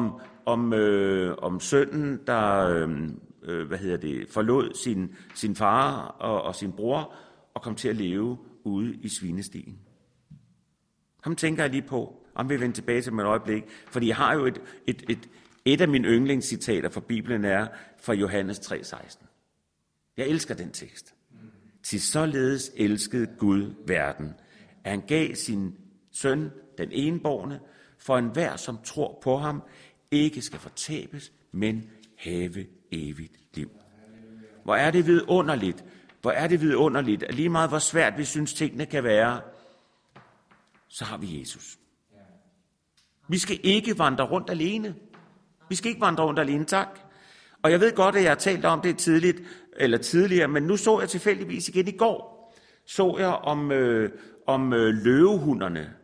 om sønnen, der forlod sin far og sin bror og kom til at leve ude i svinestien. Ham tænker jeg lige på, om vi vender tilbage til mig et øjeblik, fordi jeg har jo et af mine yndlingscitater fra Bibelen er fra Johannes 3,16. Jeg elsker den tekst. Til således elskede Gud verden, at han gav sin søn, den enbårne, for enhver, som tror på ham, ikke skal fortabes, men have evigt liv. Hvor er det vidunderligt. Hvor er det vidunderligt, at lige meget hvor svært vi synes tingene kan være, så har vi Jesus. Vi skal ikke vandre rundt alene. Vi skal ikke vandre rundt alene, tak. Og jeg ved godt, at jeg har talt om det tidligere, men nu så jeg tilfældigvis igen i går, så jeg om løvehunderne,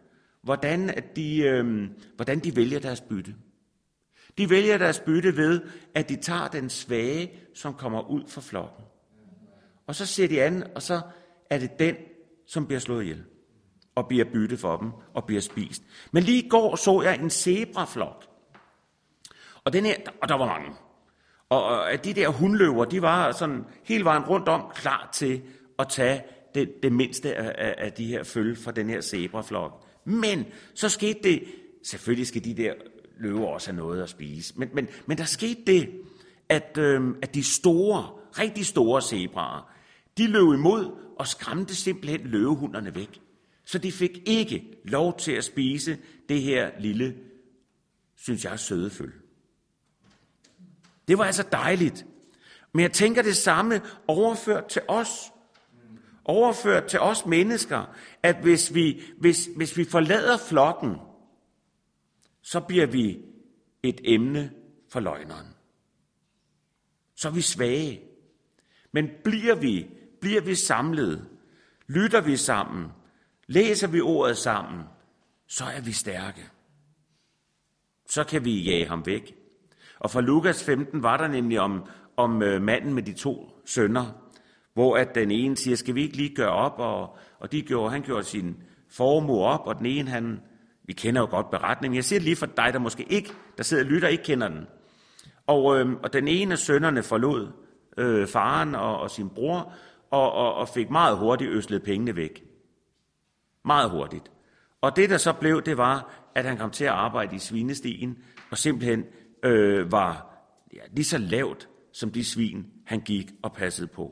hvordan de vælger deres bytte. De vælger deres bytte ved, at de tager den svage, som kommer ud fra flokken. Og så ser de an, og så er det den, som bliver slået ihjel. Og bliver bytte for dem, og bliver spist. Men lige i går så jeg en zebraflok. Og der var mange. Og at de der hundløver, de var sådan hele vejen rundt om klar til at tage det mindste af de her følge fra den her zebraflok. Men så skete det, selvfølgelig skal de der løver også have noget at spise, men der skete det, at de store, rigtig store zebraer, de løb imod og skræmte simpelthen løvehunderne væk. Så de fik ikke lov til at spise det her lille, synes jeg, søde følge. Det var altså dejligt. Men jeg tænker det samme overført til os. Overført til os mennesker, at hvis vi forlader flokken, så bliver vi et emne for løgneren. Så er vi svage. Men bliver vi samlet, lytter vi sammen, læser vi ordet sammen, så er vi stærke. Så kan vi jage ham væk. Og fra Lukas 15 var der nemlig om manden med de 2 sønner, hvor at den ene siger, skal vi ikke lige gøre op, og han gjorde sin formue op, og den ene, vi kender jo godt beretningen, jeg siger det lige for dig, der måske ikke, der sidder og lytter, ikke kender den. Og den ene af sønnerne forlod faren og sin bror, og fik meget hurtigt øslet pengene væk. Meget hurtigt. Og det der så blev, det var, at han kom til at arbejde i svinestien, og simpelthen var lige så lavt, som de svin, han gik og passede på.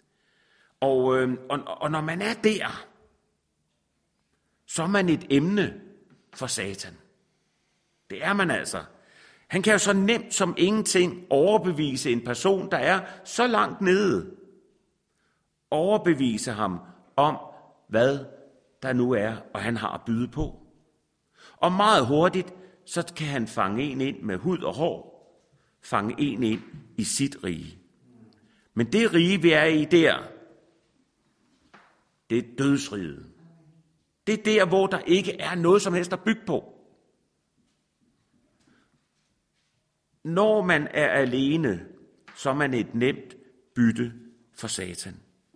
Og når man er der, så er man et emne for Satan. Det er man altså. Han kan jo så nemt som ingenting overbevise en person, der er så langt nede. Overbevise ham om, hvad der nu er, og han har at byde på. Og meget hurtigt, så kan han fange en ind med hud og hår. Fange en ind i sit rige. Men det rige, vi er i der, det er dødsriget. Det er der, hvor der ikke er noget som helst at bygge på. Når man er alene, så er man et nemt bytte for Satan.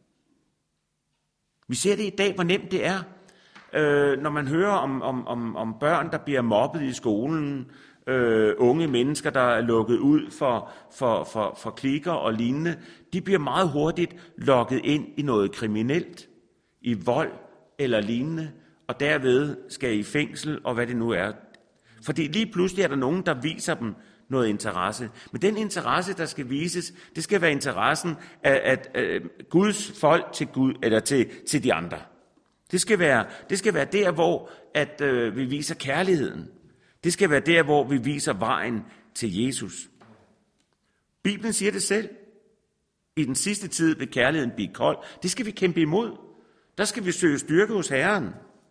Vi ser det i dag, hvor nemt det er, når man hører om børn, der bliver mobbet i skolen, unge mennesker, der er lukket ud for klikker og lignende, de bliver meget hurtigt lokket ind i noget kriminelt, i vold eller lignende, og derved skal i fængsel, og hvad det nu er. Fordi lige pludselig er der nogen, der viser dem noget interesse. Men den interesse, der skal vises, det skal være interessen af Guds folk til Gud, eller til de andre. Det skal være der, hvor at vi viser kærligheden. Det skal være der, hvor vi viser vejen til Jesus. Bibelen siger det selv. I den sidste tid vil kærligheden blive kold. Det skal vi kæmpe imod. Der skal vi søge styrke hos Herren.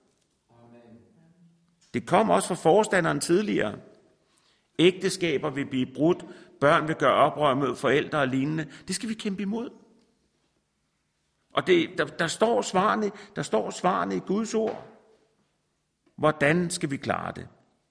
Det kom også fra forstanderen tidligere. Ægteskaber vil blive brudt. Børn vil gøre oprør mod forældre og lignende. Det skal vi kæmpe imod. Og der står svarene i Guds ord. Hvordan skal vi klare det?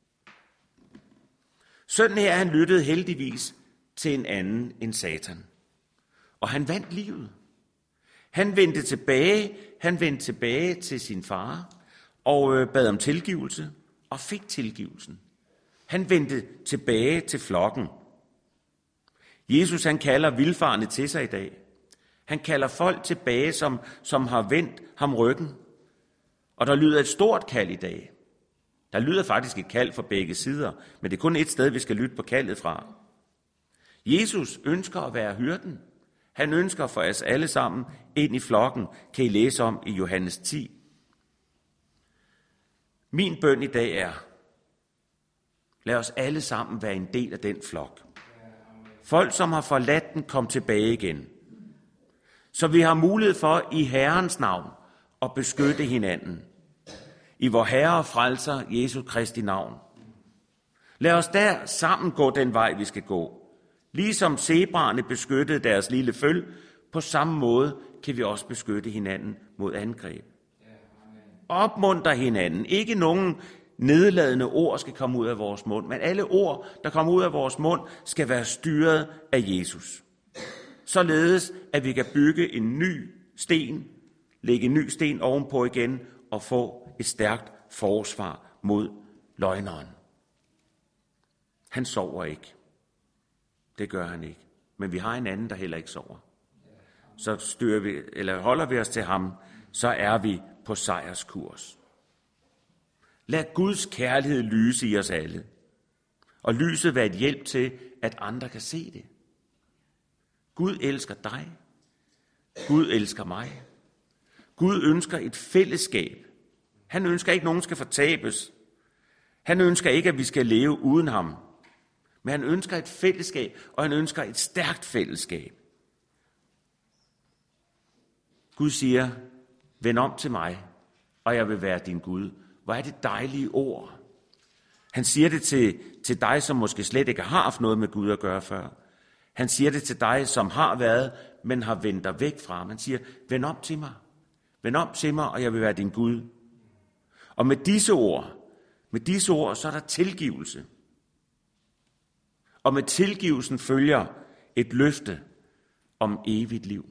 Sønnen her, han lyttede heldigvis til en anden end Satan. Og han vandt livet. Han vendte tilbage til sin far og bad om tilgivelse og fik tilgivelsen. Han vendte tilbage til flokken. Jesus, han kalder vildfarne til sig i dag. Han kalder folk tilbage, som har vendt ham ryggen. Og der lyder et stort kald i dag. Der lyder faktisk et kald fra begge sider, men det er kun et sted, vi skal lytte på kaldet fra. Jesus ønsker at være hyrden. Han ønsker for os alle sammen ind i flokken, kan I læse om i Johannes 10. Min bøn i dag er, lad os alle sammen være en del af den flok. Folk, som har forladt den, kom tilbage igen. Så vi har mulighed for i Herrens navn at beskytte hinanden. I vor Herre og Frelser, Jesu Kristi navn. Lad os der sammen gå den vej, vi skal gå. Ligesom zebraerne beskyttede deres lille føl, på samme måde kan vi også beskytte hinanden mod angreb. Opmuntre hinanden. Ikke nogen nedladende ord skal komme ud af vores mund, men alle ord, der kommer ud af vores mund, skal være styret af Jesus. Således, at vi kan bygge en ny sten, lægge en ny sten ovenpå igen og få et stærkt forsvar mod løgneren. Han sover ikke. Det gør han ikke. men vi har en anden, der heller ikke sover. Så holder vi os til ham, så er vi på sejrskurs. Lad Guds kærlighed lyse i os alle, og lyset være et hjælp til, at andre kan se det. Gud elsker dig. Gud elsker mig. Gud ønsker et fællesskab. Han ønsker ikke, at nogen skal fortabes. Han ønsker ikke, at vi skal leve uden ham. Men han ønsker et fællesskab, og han ønsker et stærkt fællesskab. Gud siger, vend om til mig, og jeg vil være din Gud. Hvor er det dejlige ord. Han siger det til dig, som måske slet ikke har haft noget med Gud at gøre før. Han siger det til dig, som har været, men har vendt dig væk fra ham. Han siger, vend om til mig. Vend om til mig, og jeg vil være din Gud. Og med disse ord, så er der tilgivelse. Og med tilgivelsen følger et løfte om evigt liv.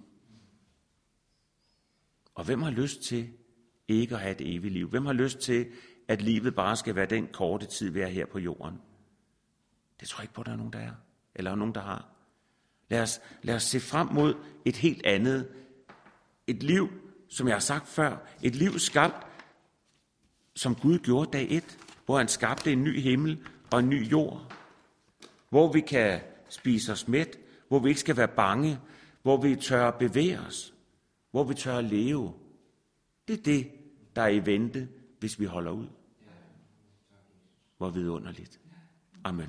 Og hvem har lyst til ikke at have et evigt liv? Hvem har lyst til, at livet bare skal være den korte tid, vi er her på jorden? Det tror jeg ikke på, der er nogen, der er. Eller nogen, der har. Lad os se frem mod et helt andet. Et liv, som jeg har sagt før. Et liv skabt, som Gud gjorde dag 1. Hvor han skabte en ny himmel og en ny jord. Hvor vi kan spise os mæt. Hvor vi ikke skal være bange. Hvor vi tør bevæge os. Hvor vi tør leve. Det er det, der er i vente, hvis vi holder ud. Hvor vidunderligt. Amen.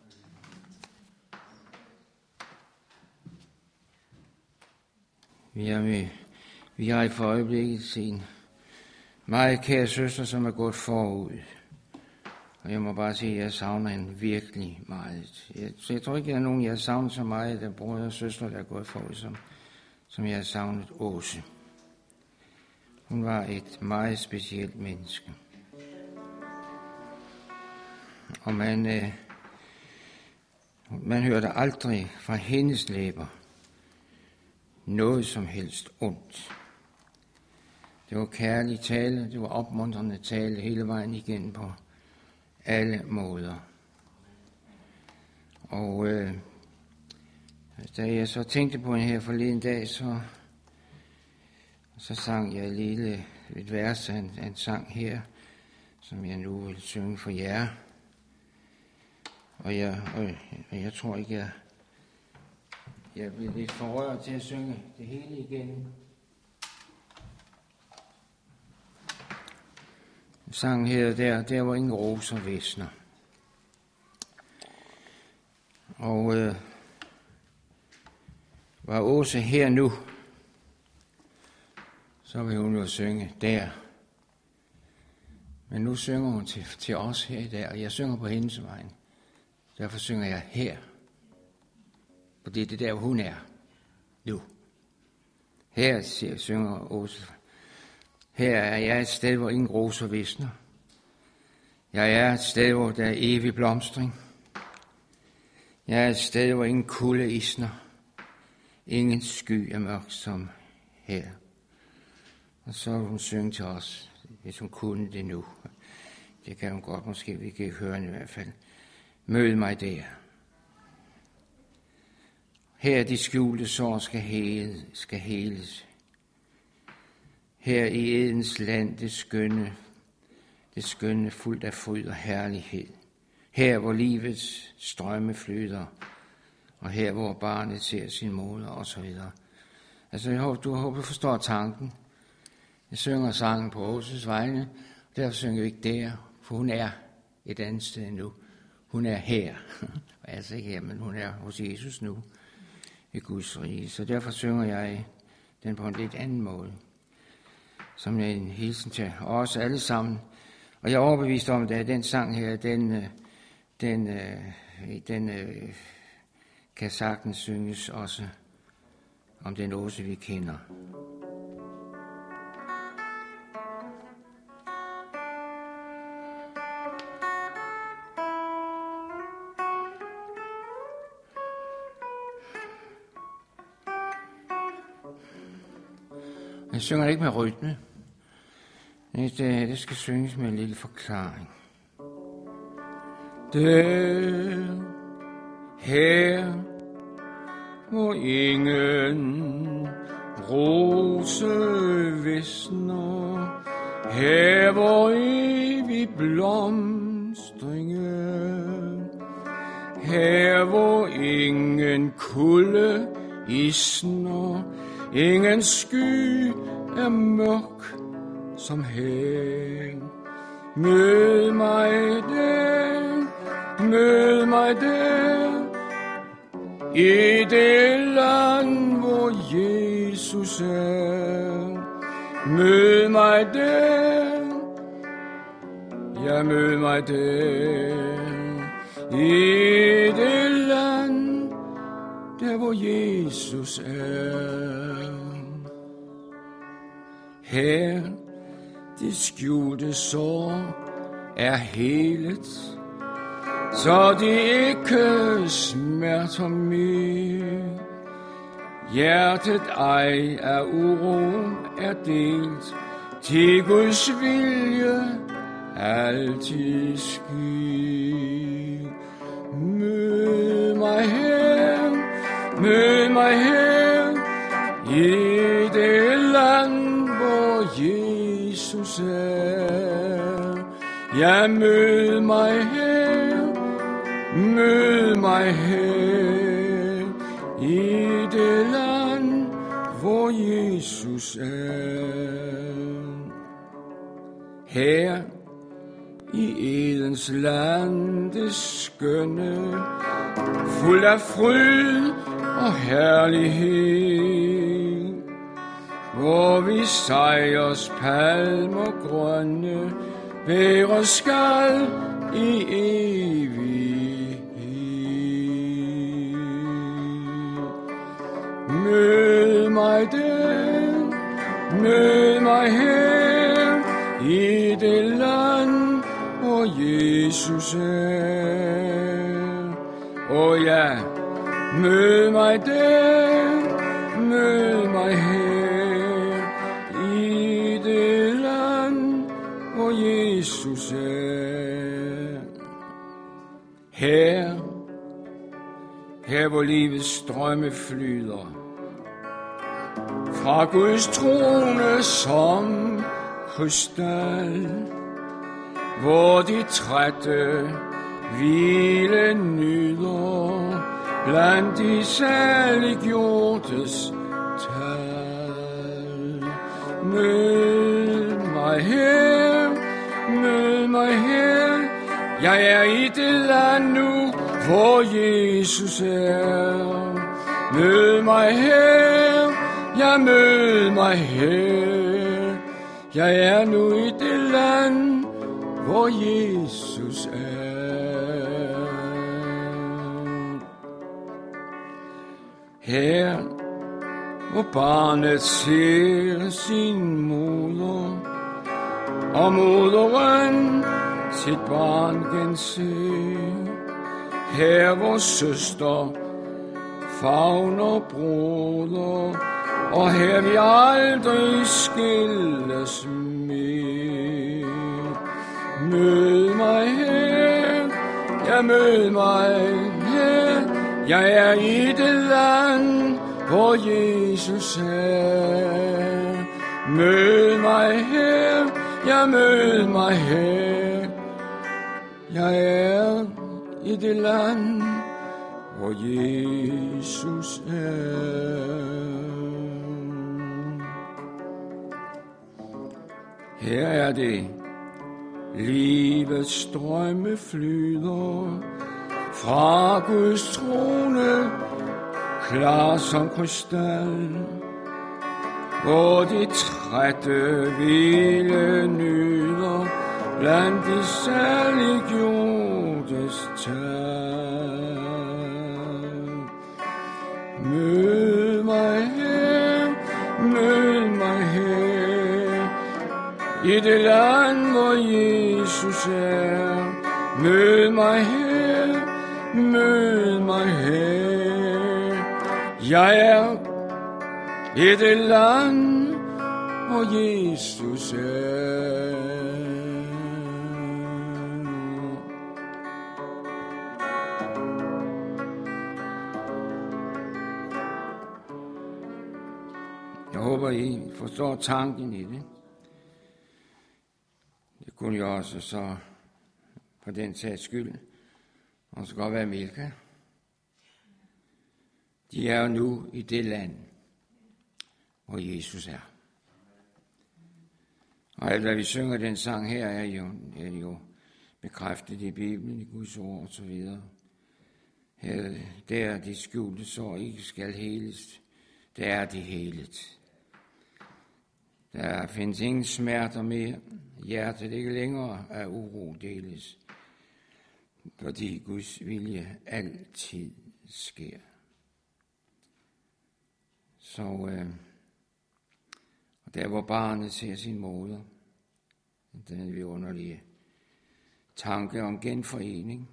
Vi har i for øjeblikket set en meget kære søster, som er gået forud. Og jeg må bare sige, at jeg savner hende virkelig meget. Jeg tror ikke, der er nogen, jeg har savnet så meget, der brødre og søstre, der er gået forud, som jeg har savnet Åse. Hun var et meget specielt menneske. Og man hørte aldrig fra hendes læber noget som helst ondt. Det var kærlig tale, det var opmuntrende tale hele vejen igen på alle måder. Og da jeg så tænkte på hende her forleden dag, så sang jeg et vers af en sang her, som jeg nu vil synge for jer. Og jeg tror ikke, jeg bliver lidt forrørt til at synge det hele igen. Sangen her, der hvor ingen roser visner. Og var Åse her nu, så vil hun jo synge der. Men nu synger hun til os her i dag, og jeg synger på hendes vegne. Derfor synger jeg her. For det er det der, hvor hun er nu. Her synger Åse. Her er jeg et sted, hvor ingen roser visner. Jeg er et sted, hvor der er evig blomstring. Jeg er et sted, hvor ingen kulde isner. Ingen sky er mørk som her. Og så vil hun synge til os, hvis hun kunne det nu. Det kan hun godt, måske vi kan høre i hvert fald. Mød mig der. Her de skjulte sår skal heles. Her i Edens land det skønne fuldt af fryd og herlighed. Her hvor livets strømme flyder, og her hvor barnet ser sin moder og så videre. Altså jeg håber, du forstår tanken. Jeg synger sangen på Åses vegne, og derfor synger jeg ikke der, for hun er et andet sted nu. Hun er her, altså ikke her, men hun er hos Jesus nu i Guds rige. Så derfor synger jeg den på en lidt anden måde, som er en hilsen til os alle sammen. Og jeg er overbevist om, at den sang her, den kan sagtens synges også om den Åse, vi kender. Jeg synger ikke med rytme. Det skal synges med en lille forklaring. Der, her, hvor ingen rose visner, her hvor evig blomstringe, her hvor ingen kulde isner, ingen sky er mørk som her. Mød mig der, i det land, hvor Jesus er. Mød mig der, ja, mød mig der, i det land, der hvor Jesus er. Her, det skjulte sår er helet, så de ikke smerter mere. Hjertet ej af uro er delt, til Guds vilje altid sker. Mød mig her, i det land, hvor Jesus er. Ja, mød mig her, i det land, hvor Jesus er. Her i Edens land, det skønne, fuld af fryd og herlighed, hvor vi sejrs palmer grønne bærer skal i evighed. Mød mig her, i det land, hvor Jesus er. Og ja, mød mig her, i det land, hvor Jesus er. Her hvor livets strømme flyder, fra Guds trone som krystal, hvor de trætte hvile nyder, blandt de saliggjortes tal. Mød mig her, jeg er i det land nu, hvor Jesus er. Mød mig her, ja, mød mig her, jeg er nu i det land, hvor Jesus er. Her, hvor barnet ser sin moder, og moderen sit barn genser. Her, hvor søster favner broder, og her vi aldrig skilles mere. Mød mig her, ja, mød mig her, jeg er i det land, hvor Jesus er. Mød mig her, ja, mød mig her, jeg er i det land, hvor Jesus er. Her er det, livets strømme flyder, fra Guds trone, klar som krystal, hvor de trætte hvile nyder, blandt de saliggjortes tal. Mød mig her, i det land, hvor Jesus er. Mød mig her, jeg er i det land, hvor Jesus er. håber, I forstår tanken i det. Det kunne jo også så, for den sags skyld, og så godt være Milka. De er jo nu i det land, hvor Jesus er. Og alt hvad vi synger den sang her, er jo bekræftet i Bibelen, i Guds ord og så videre. Der de skjulte sår ikke skal heles, der er de helet. Der findes ingen smerter mere, hjertet ikke længere er uro deles, fordi Guds vilje altid sker. Så der hvor barnet ser sin moder, den vidunderlige tanke om genforening.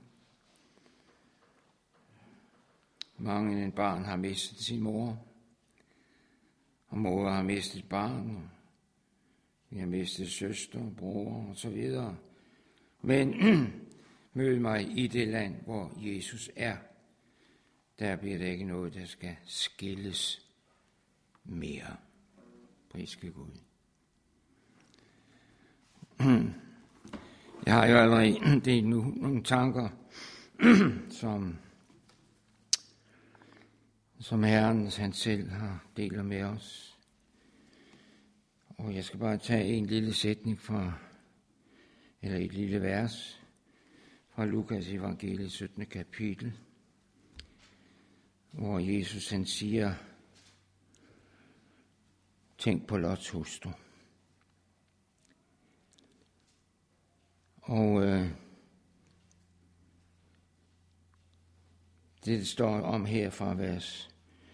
Mange en barn har mistet sin mor, og mor har mistet barn, og vi har mistet søster, bror og så videre. Men mød mig i det land, hvor Jesus er. Der bliver der ikke noget, der skal skilles mere. Priske Gud. Jeg har jo allerede delt nogle tanker, som Herren han selv har delt med os. Og jeg skal bare tage en lille sætning eller et lille vers fra Lukas evangeliet 17. kapitel, hvor Jesus han siger, tænk på Lots hustru. Og det står om her fra vers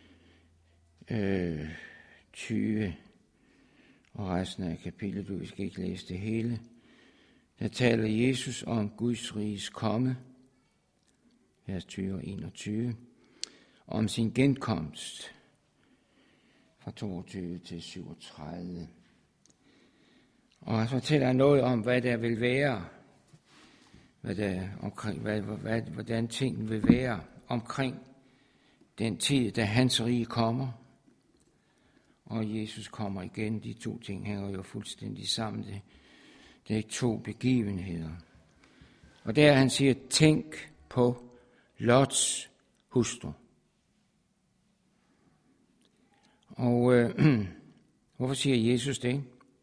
20 og resten af kapitlet, du skal ikke læse det hele. Der taler Jesus om Guds riges komme, vers 20 og 21, om sin genkomst fra 22 til 37. Og han fortæller noget om, hvad der vil være, hvordan tingene vil være omkring den tid, da hans rige kommer, og Jesus kommer igen. De to ting hænger jo fuldstændig sammen. Det er to begivenheder. Og der han siger, tænk på Lots hustru. Og hvorfor siger Jesus det?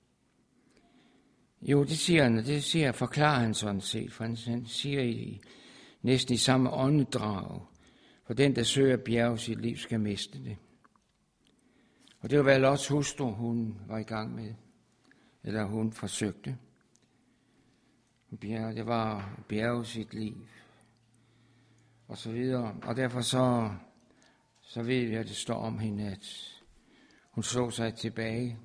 Jo, det forklarer han sådan set, for han siger næsten i samme åndedrag, for den, der søger bjerg sit liv, skal miste det. Og det var, hvad Lots hustru, hun var i gang med, eller hun forsøgte. Det var bjerge sit liv, og så videre. Og derfor så ved vi, at det står om hende, at hun så sig tilbage,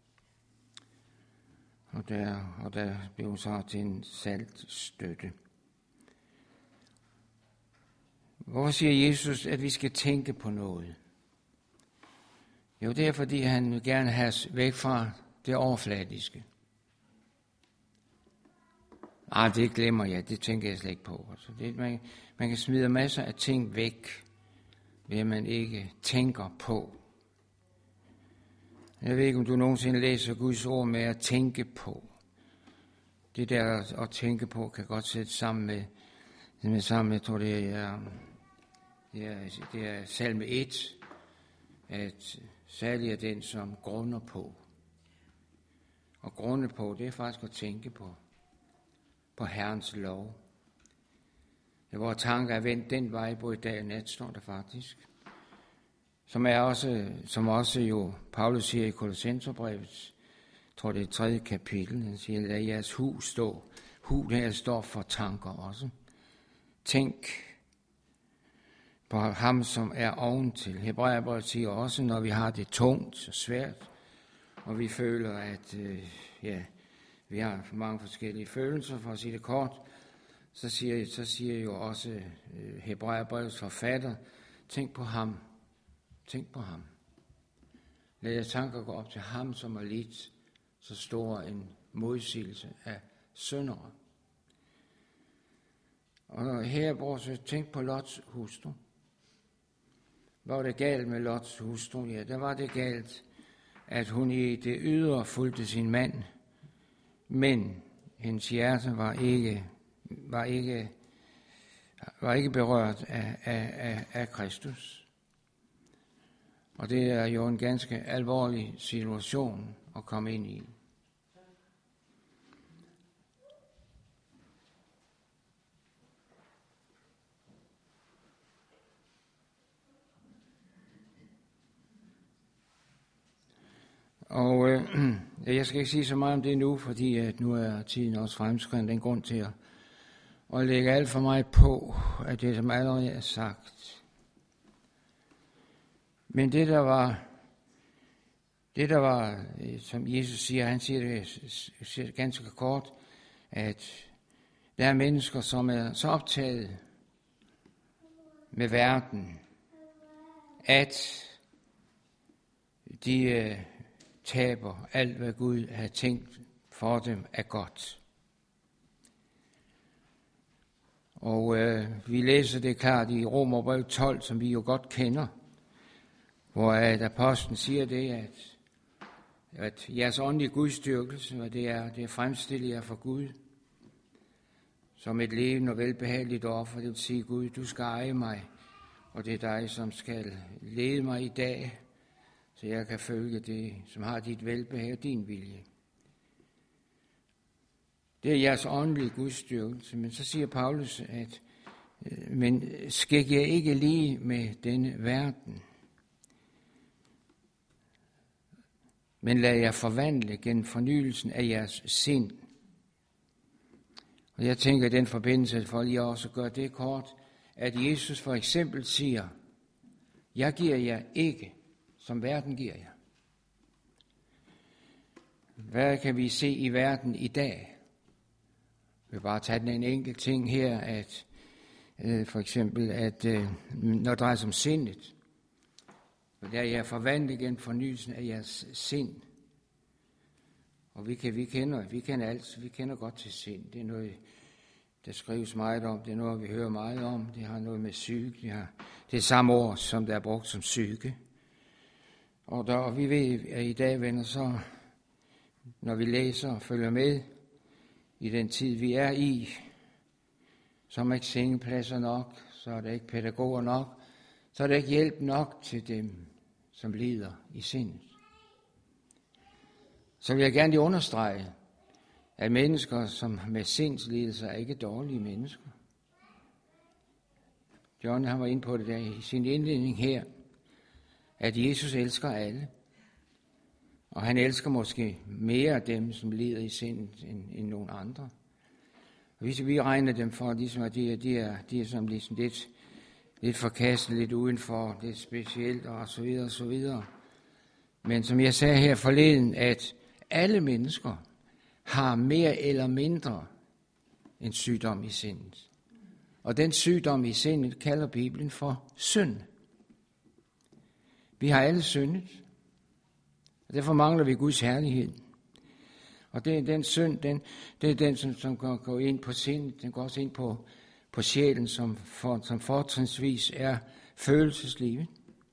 og der blev hun så til en saltstøtte. Hvorfor siger Jesus, at vi skal tænke på noget? Jo, det er, fordi han vil gerne have os væk fra det overfladiske. Det glemmer jeg, det tænker jeg slet ikke på. Altså, man kan smide masser af ting væk, ved man ikke tænker på. Jeg ved ikke, om du nogensinde læser Guds ord med at tænke på. Det der at tænke på kan godt sætte sammen med jeg tror det er salme 1, at særlig er den, som grunder på. Og grunde på, det er faktisk at tænke på Herrens lov. Ja, vores tanker er vendt den vej, både dag og nat, står der faktisk. Som også jo Paulus siger i Kolossenserbrevet, tror det er 3. kapitel, han siger, lad jeres hus stå. Der står for tanker også. Tænk på ham, som er oventil. Hebræerbrevet siger også, når vi har det tungt og svært, og vi føler, at vi har mange forskellige følelser, for at sige det kort, så siger jo også Hebræerbrevets forfatter, tænk på ham. Tænk på ham. Lad jeres tanker gå op til ham, som har lidt så stor en modsigelse af syndere. Og her bruger så tænk på Lots hustru. Hvad var det galt med Lots hustru? Ja, der var det galt, at hun i det ydre fulgte sin mand, men hendes hjerte var ikke berørt af Kristus. Og det er jo en ganske alvorlig situation at komme ind i. Og jeg skal ikke sige så meget om det nu, fordi at nu er tiden også fremskreden. Den grund til at lægge alt for meget på, at det som allerede er sagt. Men det der var, som Jesus siger, han siger det ganske kort, at der er mennesker, som er så optaget med verden, at de taber alt, hvad Gud har tænkt for dem er godt. Og vi læser det klart i Romerbrev 12, som vi jo godt kender, hvor apostlen siger det, at jeres åndelige gudstyrkelse, hvad det er fremstillet jer for Gud, som et levende og velbehageligt offer. Det vil sige, Gud, du skal eje mig, og det er dig, som skal lede mig i dag, så jeg kan følge det, som har dit velbehag og din vilje. Det er jeres åndelige gudstyrkelse, men så siger Paulus, at men skik jer ikke lige med denne verden, men lad jer forvandle gennem fornyelsen af jeres sind. Og jeg tænker i den forbindelse, for lige også at gøre det kort, at Jesus for eksempel siger, jeg giver jer ikke, som verden giver jer. Hvad kan vi se i verden i dag? Vi vil bare tage den en enkelt ting her, at for eksempel, at når det drejer sig om sindet, og der er jeg forvandlet gennem fornyelsen af jeres sind. Og vi kender alt, vi kender godt til sind. Det er noget, der skrives meget om, det er noget, vi hører meget om. Det har noget med psyke, det er samme ord, som der er brugt som psyke. Og vi ved, at i dag, venner, så når vi læser og følger med i den tid, vi er i, så er der ikke sengepladser nok, så er der ikke pædagoger nok, så er der ikke hjælp nok til dem, som lider i sindet. Så vil jeg gerne lige understrege, at mennesker, som med sindslidelser, er ikke dårlige mennesker. John han var inde på det der i sin indledning her, at Jesus elsker alle. Og han elsker måske mere dem, som lider i sindet, end nogen andre. Og hvis vi regner dem for, ligesom at de er som ligesom lidt forkastet, lidt udenfor, lidt specielt og så videre og så videre. Men som jeg sagde her forleden, at alle mennesker har mere eller mindre en sygdom i sindet. Og den sygdom i sindet kalder Bibelen for synd. Vi har alle syndet, og derfor mangler vi Guds herlighed. Og det er den synd, det er den, som går ind på sindet, den går også ind på sjælen, som fortrinsvis er følelseslivet.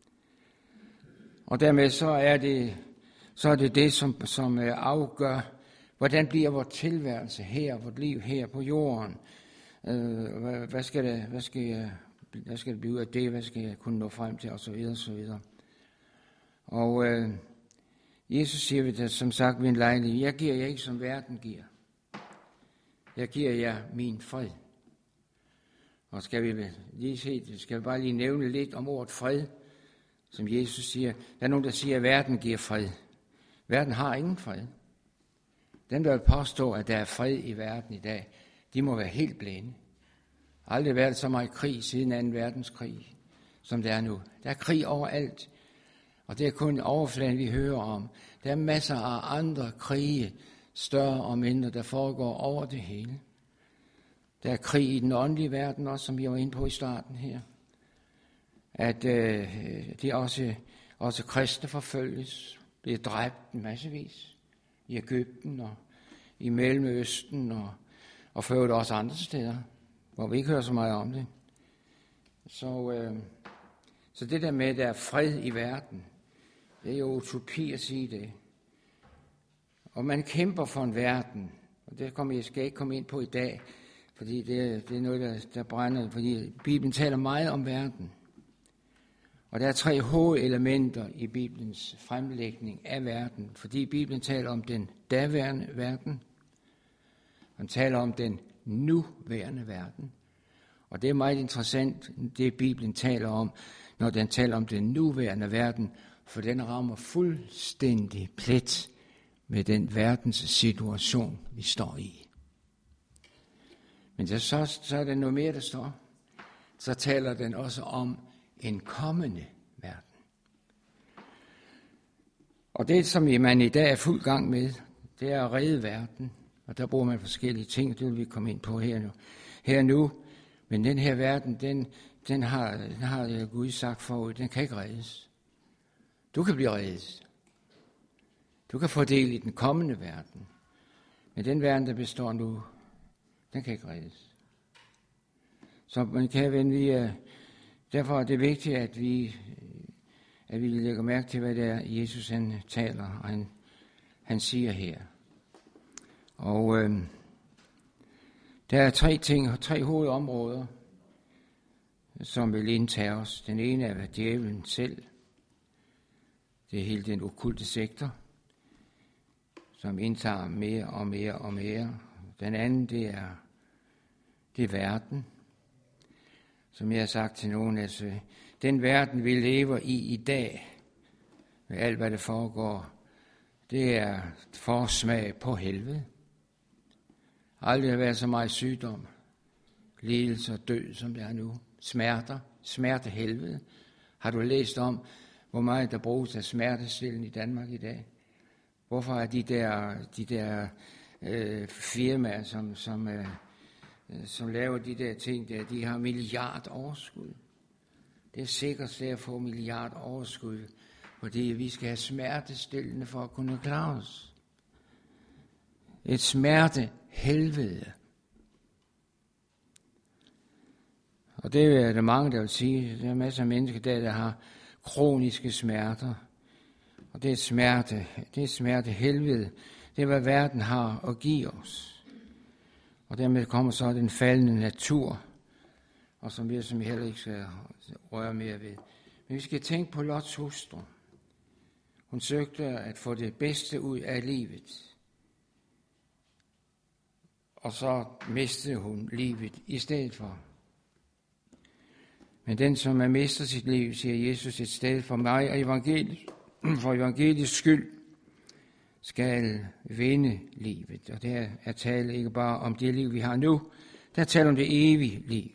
Og dermed så er det, som afgør, hvordan bliver vores tilværelse her, vort liv her på jorden. Hvad skal det blive ud af det? Hvad skal jeg kunne nå frem til? Og så videre, og så videre. Og Jesus siger det, som sagt ved en lejlighed, jeg giver jer ikke, som verden giver. Jeg giver jer min fred. Og skal vi bare lige nævne lidt om ordet fred, som Jesus siger. Der er nogen, der siger, at verden giver fred. Verden har ingen fred. Den, der vil påstå, at der er fred i verden i dag, de må være helt blinde. Aldrig været så meget krig siden 2. verdenskrig, som der er nu. Der er krig overalt. Og det er kun overfladen, vi hører om. Der er masser af andre krige, større og mindre, der foregår over det hele. Der er krig i den åndelige verden også, som vi var inde på i starten her. At det er også kristne forfølges, bliver dræbt massevis i Egypten og i Mellemøsten og for øvrigt også andre steder, hvor vi ikke hører så meget om det. Så det der med, at der er fred i verden, Det er jo utopi at sige det. Og man kæmper for en verden, og det skal jeg ikke komme ind på i dag, fordi det er noget, der brænder, fordi Bibelen taler meget om verden. Og der er 3 hovedelementer i Bibelens fremlægning af verden, fordi Bibelen taler om den daværende verden, han taler om den nuværende verden. Og det er meget interessant, det Bibelen taler om, når den taler om den nuværende verden, for den rammer fuldstændig plet med den verdens situation, vi står i. Men så er der noget mere, der står. Så taler den også om en kommende verden. Og det, som man i dag er fuld gang med, det er at redde verden. Og der bruger man forskellige ting, det vil vi komme ind på her nu. Men den her verden, den har Gud sagt forud, den kan ikke reddes. Du kan blive reddet. Du kan få del i den kommende verden. Men den verden, der består nu, den kan ikke reddes. Så man kan vende, derfor er det vigtigt, at vi lægger mærke til, hvad det er, Jesus han taler, og han siger her. Og der er 3 hovedområder, som vil indtage os. Den ene er djævlen selv. Det er hele den okkulte sektor, som indtager mere og mere og mere. Den anden, det er verden. Som jeg har sagt til nogen, altså, den verden, vi lever i dag, med alt, hvad der foregår, det er forsmag på helvede. Aldrig har været så meget sygdom, lidelse og død, som det er nu. Smerte helvede. Har du læst om, hvor meget der bruges af smertestillende i Danmark i dag? Hvorfor er de der firmaer, som laver de der ting der, de har milliard overskud? Det er sikkert til at få milliard overskud, fordi vi skal have smertestillende for at kunne klare os. Et smertehelvede. Og det er der mange, der vil sige. Der er masser af mennesker der har kroniske smerter. Og det er smertehelvede. Det er, hvad verden har at give os. Og dermed kommer så den faldende natur, og som vi heller ikke skal røre mere ved. Men vi skal tænke på Lots hustru. Hun søgte at få det bedste ud af livet. Og så mistede hun livet i stedet for. Men den, som har mistet sit liv, siger Jesus, et sted for mig og evangeliet, for evangeliets skyld, skal vinde livet. Og der er tale ikke bare om det liv, vi har nu, der er tale om det evige liv.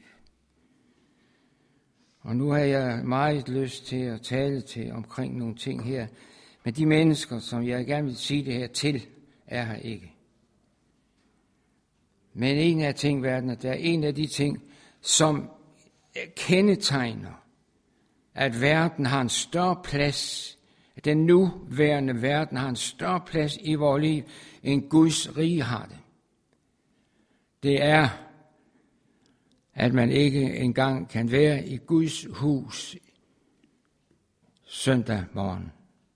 Og nu har jeg meget lyst til at tale til omkring nogle ting her, men de mennesker, som jeg gerne vil sige det her til, er her ikke. Men en af tingverdenen, der er en af de ting, som kendetegner, at verden har en større plads, at den nuværende verden har en større plads i vores liv, end Guds rige har det. Det er, at man ikke engang kan være i Guds hus søndag morgen.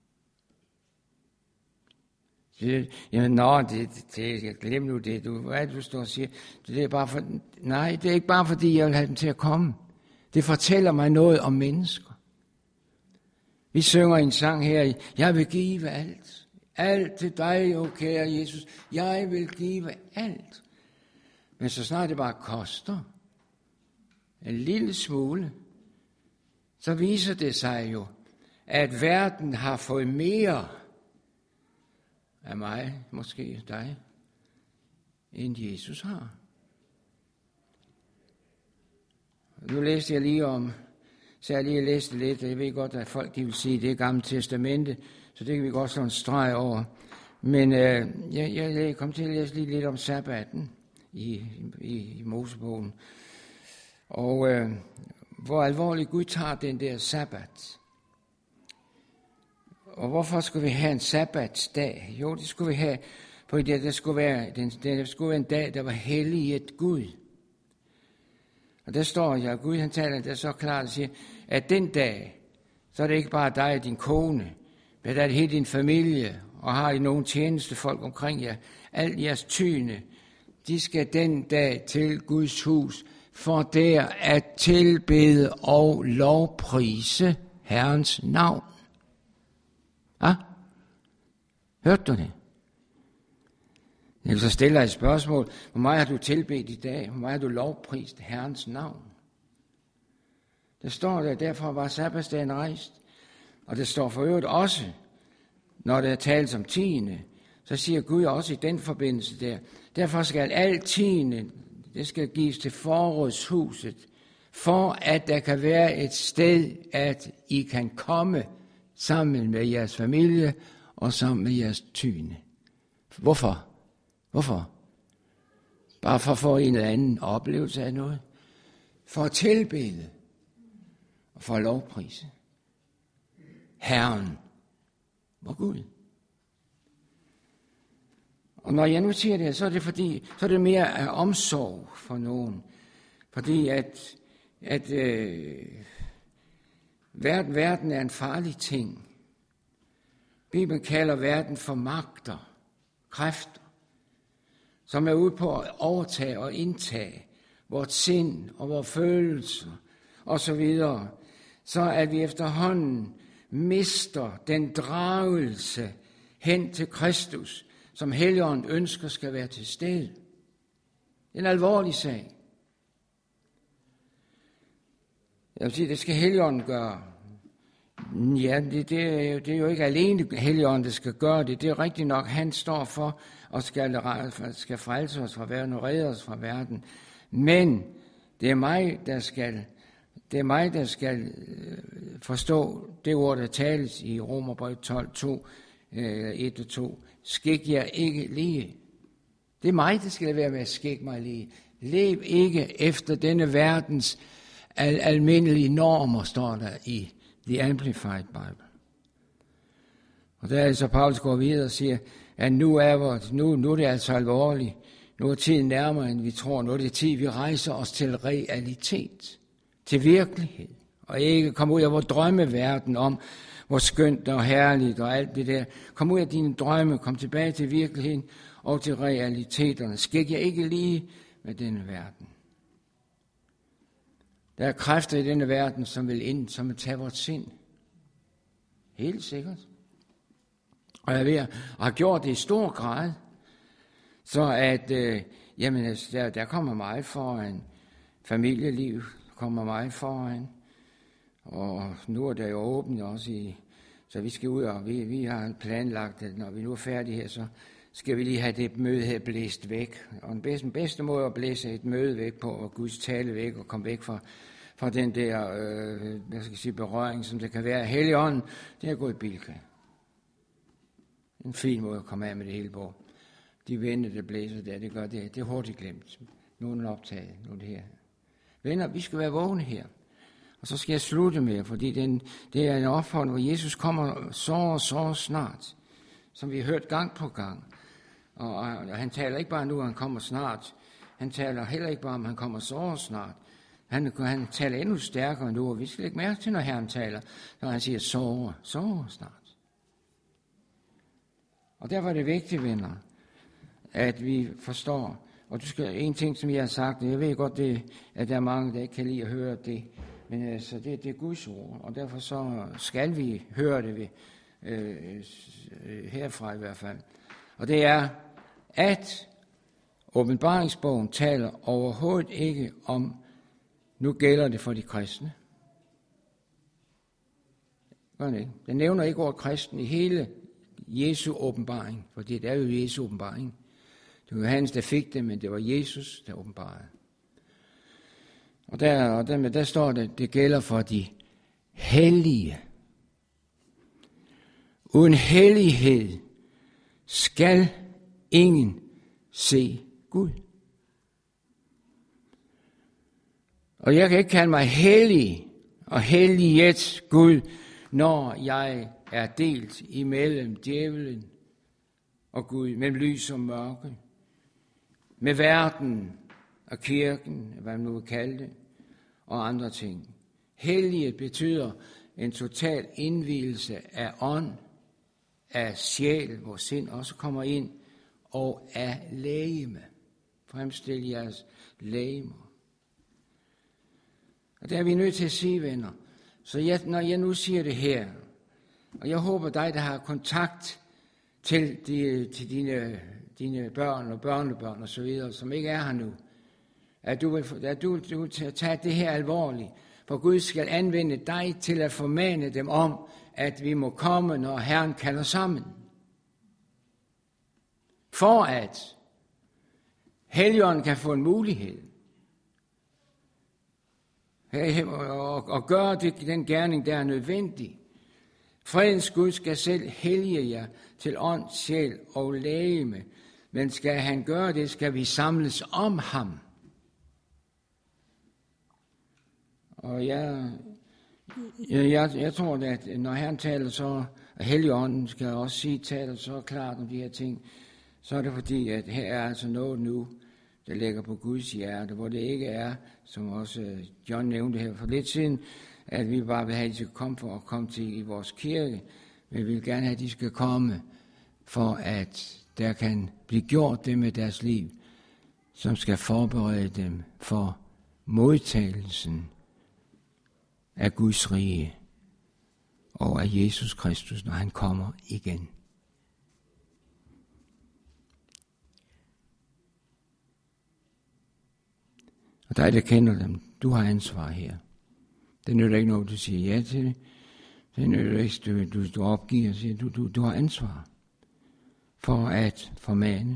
Glem nu det. Hvad er det, du står og siger? Det er bare for, nej, det er ikke bare fordi, jeg vil have dem til at komme. Det fortæller mig noget om mennesker. Vi synger en sang her, jeg vil give alt. Alt til dig, o kære Jesus. Jeg vil give alt. Men så snart det bare koster en lille smule, så viser det sig jo, at verden har fået mere af mig, måske dig, end Jesus har. Nu læste jeg lige om, så jeg lige læste lidt, og jeg ved godt, at folk de vil sige, at det er Gamle Testamente, så det kan vi godt slå en streg over. Men jeg kom til at læse lige lidt om sabbaten i Mosebogen, og hvor alvorligt Gud tager den der sabbat. Og hvorfor skulle vi have en sabbatsdag? Jo, det skulle vi have, fordi der skulle være en dag, der var helliget Gud. Og der står, ja, Gud han taler der så klart og siger, at den dag, så er det ikke bare dig og din kone, Hvad er det hele din familie, og har I nogle tjenestefolk omkring jer? Alt jeres tyne, de skal den dag til Guds hus, for der at tilbede og lovprise Herrens navn. Ja? Hørte du det? Så stiller jeg et spørgsmål. Hvor meget har du tilbedt i dag? Hvor meget har du lovprist Herrens navn? Der står der, derfor var sabbatsdagen rejst. Og det står for øvrigt også, når der tales om tiende, så siger Gud også i den forbindelse der, derfor skal alt tiende, det skal gives til forrådshuset, for at der kan være et sted, at I kan komme sammen med jeres familie og sammen med jeres tyende. Hvorfor? Hvorfor? Bare for at få en eller anden oplevelse af noget? For at tilbede og for at lovprise Herren, vor Gud. Og når jeg nu siger det, så er det fordi, så er det mere af omsorg for nogen. Fordi at verden er en farlig ting. Bibelen kalder verden for magter, kræfter, som er ude på at overtage og indtage vores sind og vores følelser osv., så at vi efterhånden mister den dragelse hen til Kristus, som Helligånden ønsker skal være til stede. Det er en alvorlig sag. Jeg vil sige, det skal Helligånden gøre. Ja, det er jo ikke alene Helligånden, der skal gøre det. Det er rigtigt nok, han står for og skal frelse os fra verden og redde os fra verden. Men det er mig, der skal forstå det ord, der tales i Romerbrevet 12:2, 1 og 2. Skik jer ikke lige. Det er mig, der skal være med at skikke mig lige. Lev ikke efter denne verdens almindelige normer, står der i The Amplified Bible. Og der er så Paulus går videre og siger, at nu er det altså alvorligt. Nu er tiden nærmere, end vi tror. Nu er det tid, vi rejser os til realitet, til virkelighed. Og ikke komme ud af vores drømmeverden om, hvor skønt og herligt og alt det der. Kom ud af dine drømme, kom tilbage til virkeligheden og til realiteterne. Skik jer ikke lige med denne verden. Der er kræfter i denne verden, som vil tage vores sind. Helt sikkert. Og jeg ved, og har gjort det i stor grad, så at der kommer meget foran. Familieliv kommer meget foran. Og nu er der jo åbent også så vi skal ud, og vi har planlagt, at når vi nu er færdige her, så skal vi lige have det møde her blæst væk. Og den bedste måde at blæse et møde væk på, og Guds tale væk, og komme væk fra den der berøring, som det kan være af Helligånden, det er at gå i Bilka. En fin måde at komme af med det hele på. De vinde, der blæser der, det gør det. Det er hurtigt glemt. Nu er den optaget. Nu er det her. Venner, vi skal være vågne her. Og så skal jeg slutte med, fordi det er en opfordring, hvor Jesus kommer så snart, som vi har hørt gang på gang. Og han taler ikke bare nu, at han kommer snart. Han taler heller ikke bare om, at han kommer så snart. Han taler endnu stærkere nu, og vi skal lægge mærke til, når Herren taler, når han siger så snart. Og derfor er det vigtigt, venner, at vi forstår. Og en ting, som jeg har sagt, jeg ved godt, at der er mange, der ikke kan lide at høre det, men altså, det er Guds ord, og derfor så skal vi høre det herfra i hvert fald. Og det er, at åbenbaringsbogen taler overhovedet ikke om, nu gælder det for de kristne. Den nævner ikke ordet kristen i hele Jesu åbenbaring, for det er jo Jesu åbenbaring. Det var Johannes, der fik det, men det var Jesus, der åbenbarede. Og der står det gælder for de hellige. Uden hellighed skal ingen se Gud. Og jeg kan ikke kalde mig hellig og helliget Gud, når jeg er delt imellem djævelen og Gud, mellem lys og mørke, med verden og kirken, hvad man nu vil kalde det, og andre ting. Hellighed betyder en total indvielse af ånd, af sjæl, hvor sind også kommer ind, og af legeme. Fremstil jeres legemer. Og der er vi nødt til at sige, venner. Så når jeg nu siger det her, og jeg håber dig, der har kontakt til dine børn og børnebørn og så videre, som ikke er her nu, at du vil tage det her alvorligt. For Gud skal anvende dig til at formane dem om, at vi må komme, når Herren kalder sammen. For at Helligånden kan få en mulighed og gøre den gerning, der er nødvendig. Fredens Gud skal selv hellige jer til ånd, sjæl og legeme, men skal han gøre det, skal vi samles om ham. Og jeg tror, at når Herren taler så, og Helligånden skal også taler så klart om de her ting, så er det fordi, at her er altså noget nu, der ligger på Guds hjerte, hvor det ikke er, som også John nævnte her for lidt siden, at vi bare vil have, at de skal komme for at komme til i vores kirke, men vi vil gerne have, at de skal komme, for at der kan blive gjort det med deres liv, som skal forberede dem for modtagelsen af Guds rige og af Jesus Kristus, når han kommer igen. Og dig, der kender dem, du har ansvar her. Det nytter ikke noget, du siger ja til det. Det nytter ikke, du opgiver og siger, du har ansvar for at formane.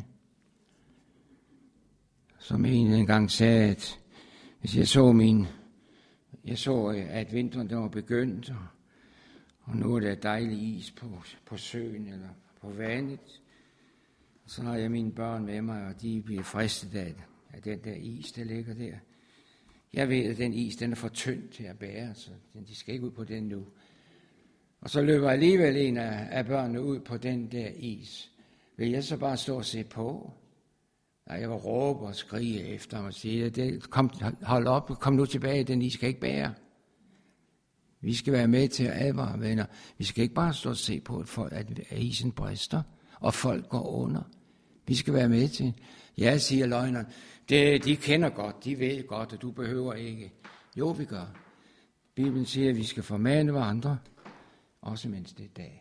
Som en engang sagde, at hvis jeg så, at vinteren der var begyndt, og nu er der dejlig is på søen eller på vandet, så har jeg mine børn med mig, og de bliver fristet af den der is, der ligger der. Jeg ved, at den is, den er for tynd til at bære, så de skal ikke ud på den nu. Og så løber alligevel en af børnene ud på den der is. Vil jeg så bare stå og se på? Nej, jeg vil råbe og skrige efter ham og sige, hold op, kom nu tilbage, den is skal ikke bære. Vi skal være med til at advare, venner. Vi skal ikke bare stå og se på, at isen brister, og folk går under. Vi skal være med til. Ja, siger løgneren, de kender godt, de ved godt, at du behøver ikke. Jo, vi gør. Bibelen siger, at vi skal formane hverandre, også mens det er dag.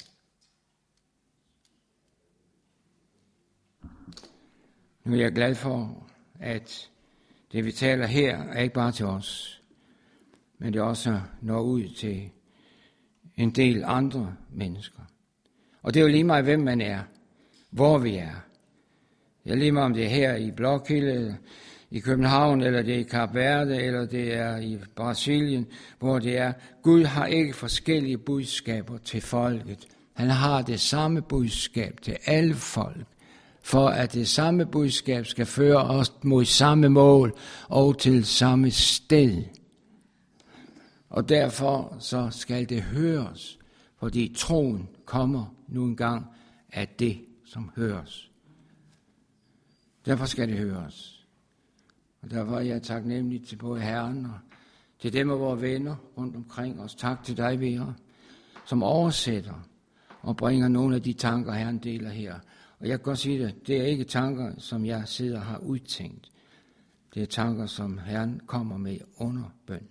Nu er jeg glad for, at det vi taler her er ikke bare til os, men det også når ud til en del andre mennesker. Og det er jo lige meget, hvem man er, hvor vi er. Det er lige meget, om det er her i Blåkilde, i København, eller det er i Kap Verde, eller det er i Brasilien, hvor det er. Gud har ikke forskellige budskaber til folket. Han har det samme budskab til alle folk, for at det samme budskab skal føre os mod samme mål og til samme sted. Og derfor så skal det høres, fordi troen kommer nu engang af det, som høres. Derfor skal det høres. Og derfor er jeg taknemmelig til både Herren og til dem af vores venner rundt omkring os. Tak til dig, Vera, som oversætter og bringer nogle af de tanker, Herren deler her. Og jeg kan godt sige det er ikke tanker, som jeg sidder og har udtænkt. Det er tanker, som Herren kommer med under bøn.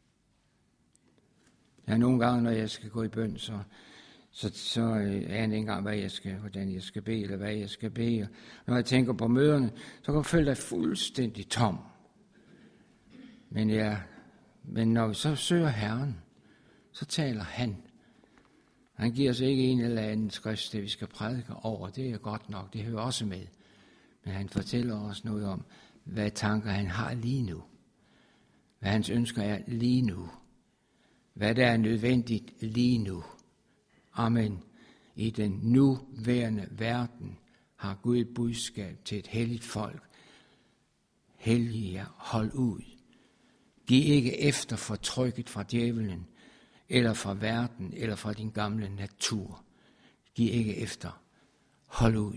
Ja, nogle gange, når jeg skal gå i bøn, så aner jeg ikke engang, hvordan jeg skal bede, eller hvad jeg skal bede. Og når jeg tænker på møderne, så kan jeg føle dig fuldstændig tom. Men når vi så søger Herren, så taler han. Han giver os ikke en eller anden skrift, det vi skal prædike over. Det er godt nok, det hører også med. Men han fortæller os noget om, hvad tanker han har lige nu. Hvad hans ønsker er lige nu. Hvad der er nødvendigt lige nu. Amen. I den nuværende verden har Gud et budskab til et helligt folk. Hellige jer, hold ud. Giv ikke efter for trykket fra djævelen, eller fra verden, eller fra din gamle natur. Giv ikke efter. Hold ud.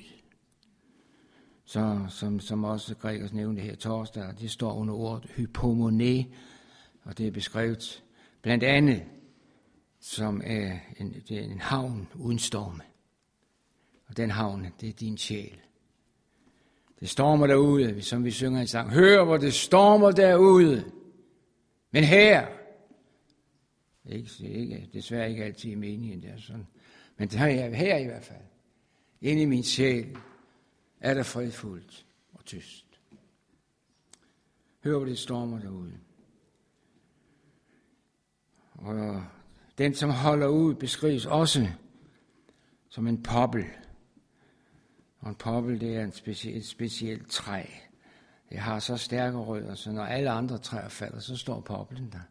Så som også Gregers nævnte her torsdag, det står under ordet hypomone, og det er beskrevet blandt andet som en havn uden storme. Og den havn, det er din sjæl. Det stormer derude, som vi synger i sang. Hør, hvor det stormer derude. Men her, desværre ikke altid i meningen, det er sådan. Men her i hvert fald, inde i min sjæl, er der fredfuldt og tyst. Hør, hvor det stormer derude. Og den, som holder ud, beskrives også som en poppel. Og en poppel, det er et specielt træ. Det har så stærke rødder, så når alle andre træer falder, så står poppelen der.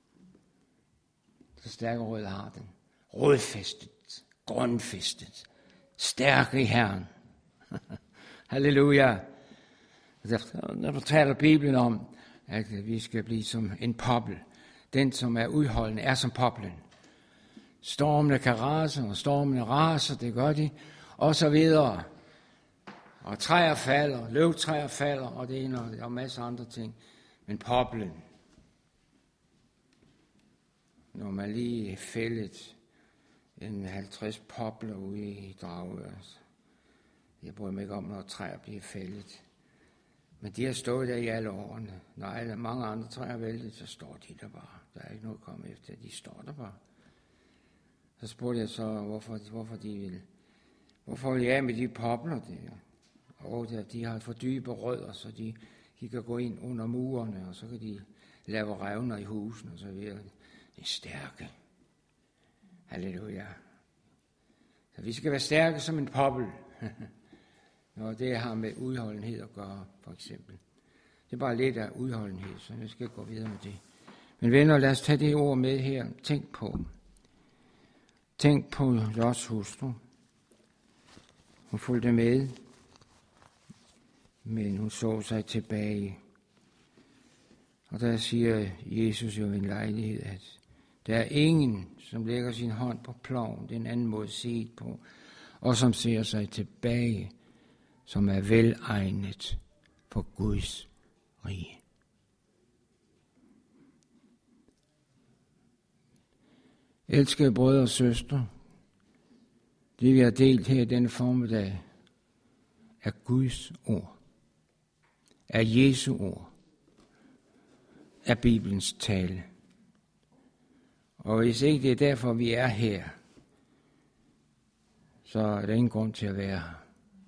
Så stærke rødder har den. Rodfæstet, grundfæstet, stærk i Herren. Halleluja. Der taler Bibelen om, at vi skal blive som en poppel. Den, som er udholdende, er som poppelen. Stormene kan rase, og stormene raser, det gør de, og så videre. Og træer falder, løvtræer falder, og det ene og masser af andre ting. Men poppelen, når man lige fældet en 50 popler ude i Dragør, altså. Jeg bryder mig ikke om, når træer bliver fældet. Men de har stået der i alle årene. Når mange andre træer er væltet, så står de der bare. Der er ikke noget at komme efter, de står der bare. Så spurgte jeg så, hvorfor vil jeg af med de popler der? Og de har for dybe rødder, så de kan gå ind under murene, og så kan de lave revner i husene, og så videre. Det er stærke. Halleluja. Så vi skal være stærke som en poppel. Og det har med udholdenhed at gøre, for eksempel. Det er bare lidt af udholdenhed, så jeg skal gå videre med det. Men venner, lad os tage det ord med her. Tænk på Lots hustru. Hun fulgte med, men hun så sig tilbage. Og der siger Jesus jo i en lejlighed, at der er ingen, som lægger sin hånd på ploven, den anden måde set på, og som ser sig tilbage, som er velegnet for Guds rige. Elskede brødre og søstre, det vi har delt her i denne formiddag, er Guds ord, er Jesu ord, er Bibelens tale. Og hvis ikke det er derfor, vi er her, så er der ingen grund til at være her.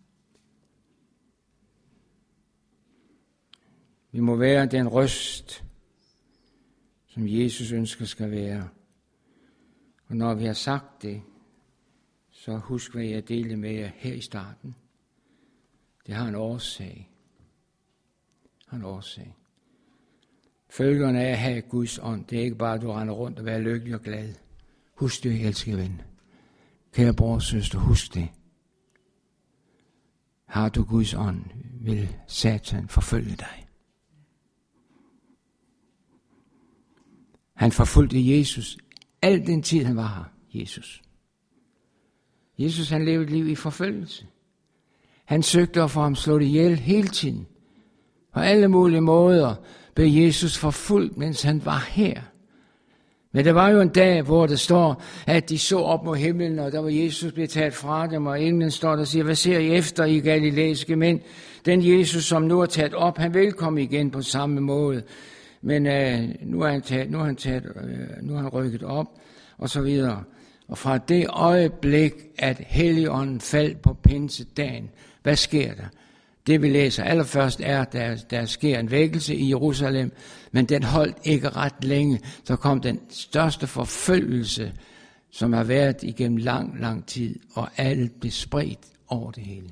Vi må være den røst, som Jesus ønsker skal være. Og når vi har sagt det, så husk, hvad jeg delte med jer her i starten. Det har en årsag. Følgerne af at have Guds ånd, det er ikke bare, at du render rundt og være lykkelig og glad. Husk det, elskede ven. Kære bror og søster, husk det. Har du Guds ånd, vil Satan forfølge dig. Han forfulgte Jesus al den tid, han var her, Jesus. Jesus, han levede et liv i forfølgelse. Han søgte at få ham slået ihjel hele tiden. På alle mulige måder blev Jesus forfulgt, mens han var her. Men der var jo en dag, hvor det står, at de så op mod himlen, og der var Jesus blevet taget fra dem, og englen står der og siger, hvad ser I efter, I galilæiske mænd? Den Jesus, som nu er taget op, han vil komme igen på samme måde. Men nu er han rykket op, og så videre. Og fra det øjeblik, at Helligånden faldt på pinsedagen, hvad sker der? Det vi læser allerførst er, at der sker en vækkelse i Jerusalem, men den holdt ikke ret længe. Så kom den største forfølgelse, som har været igennem lang tid, og alt blev spredt over det hele.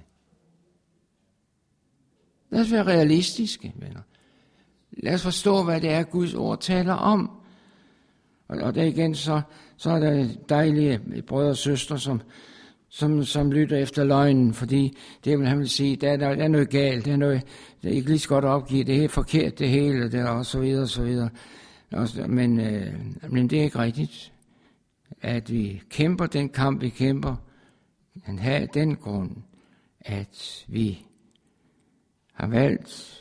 Lad os være realistiske, venner. Lad os forstå, hvad det er, Guds ord taler om. Og der igen, så er der dejlige brødre og søstre, som lytter efter løgnen, fordi det vil han vil sige, der er noget galt, det er ikke lige så godt at opgive, det er helt forkert det hele, der og så videre, og så videre. Men det er ikke rigtigt, at vi kæmper den kamp, vi kæmper, men have den grund, at vi har valgt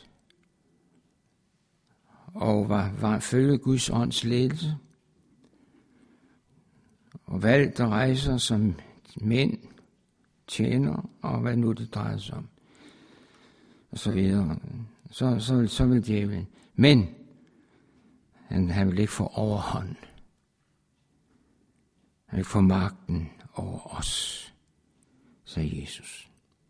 og var følge Guds ånds ledelse, og valgt at rejse som mænd tjener, og hvad nu det drejer sig om. Og så videre. Så vil djævlen. Men han vil ikke få overhånd. Han vil få magten over os, sagde Jesus.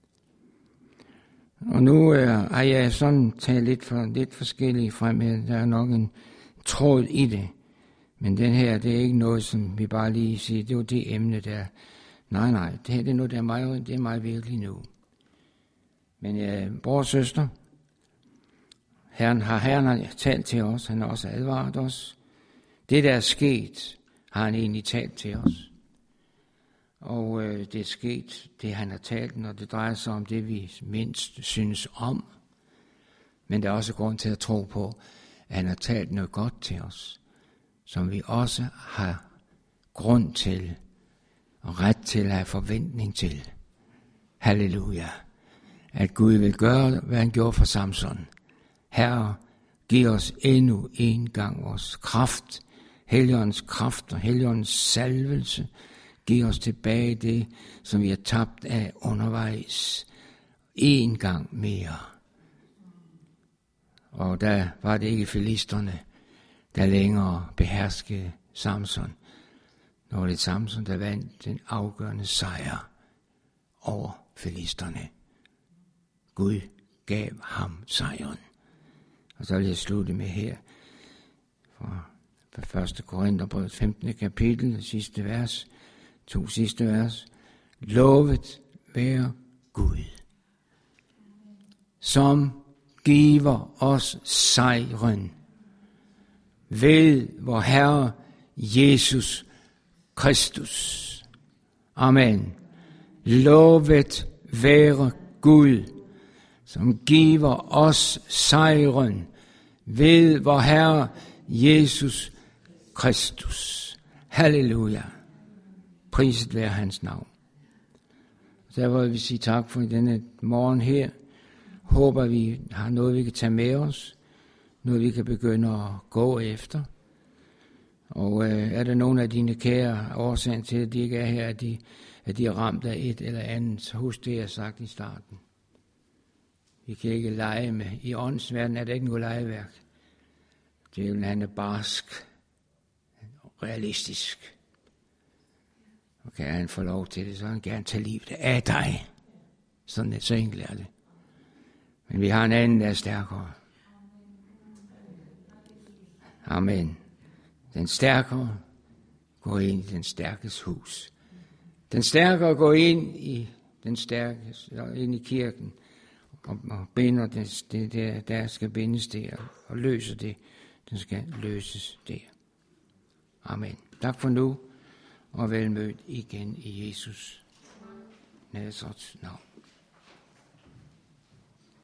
Og nu har jeg sådan taget lidt forskellige frem her. Der er nok en tråd i det. Men den her, det er ikke noget, som vi bare lige siger, det var det emne der. Nej, det her det er noget, det er meget virkelig nu. Men bror og søster, Herren har talt til os, han har også advaret os. Det, der er sket, har han egentlig talt til os. Og det er sket, det han har talt, når det drejer sig om det, vi mindst synes om. Men der er også grund til at tro på, at han har talt noget godt til os, som vi også har grund til og ret til at have forventning til. Halleluja. At Gud vil gøre, hvad han gjorde for Samson. Herre, giv os endnu en gang vores kraft, Helligåndens kraft og Helligåndens salvelse. Giv os tilbage det, som vi har tabt af undervejs. En gang mere. Og der var det ikke filisterne, der længere beherskede Samson. Når det er Samson, der vandt den afgørende sejr over filisterne. Gud gav ham sejren. Og så vil jeg slutte med her fra 1. Korintherbrev 15. kapitel, sidste vers, 2 sidste vers. Lovet være Gud, som giver os sejren ved vor Herre Jesus Kristus. Amen. Lovet være Gud, som giver os sejren ved vor Herre Jesus Kristus. Halleluja. Priset være hans navn. Så vil vi sige tak for denne morgen her. Håber vi har noget, vi kan tage med os. Noget, vi kan begynde at gå efter. Og er der nogen af dine kære årsager til, at de ikke er her, at de er ramt af et eller andet, så husk det, jeg sagt i starten. Vi kan ikke lege med. I åndsverden er der ikke noget legeværk. Djævlen, han er barsk, realistisk. Og kan han få lov til det, så han gerne tage livet af dig. Sådan så enkelt er det. Men vi har en anden, der er stærkere. Amen. Den stærkere går ind i den stærkes hus. Den stærkere går ind i den stærkes, ind i kirken og binder det der skal bindes der og løser det. Den skal løses der. Amen. Tak for nu og vel mødt igen i Jesus Nazarets navn.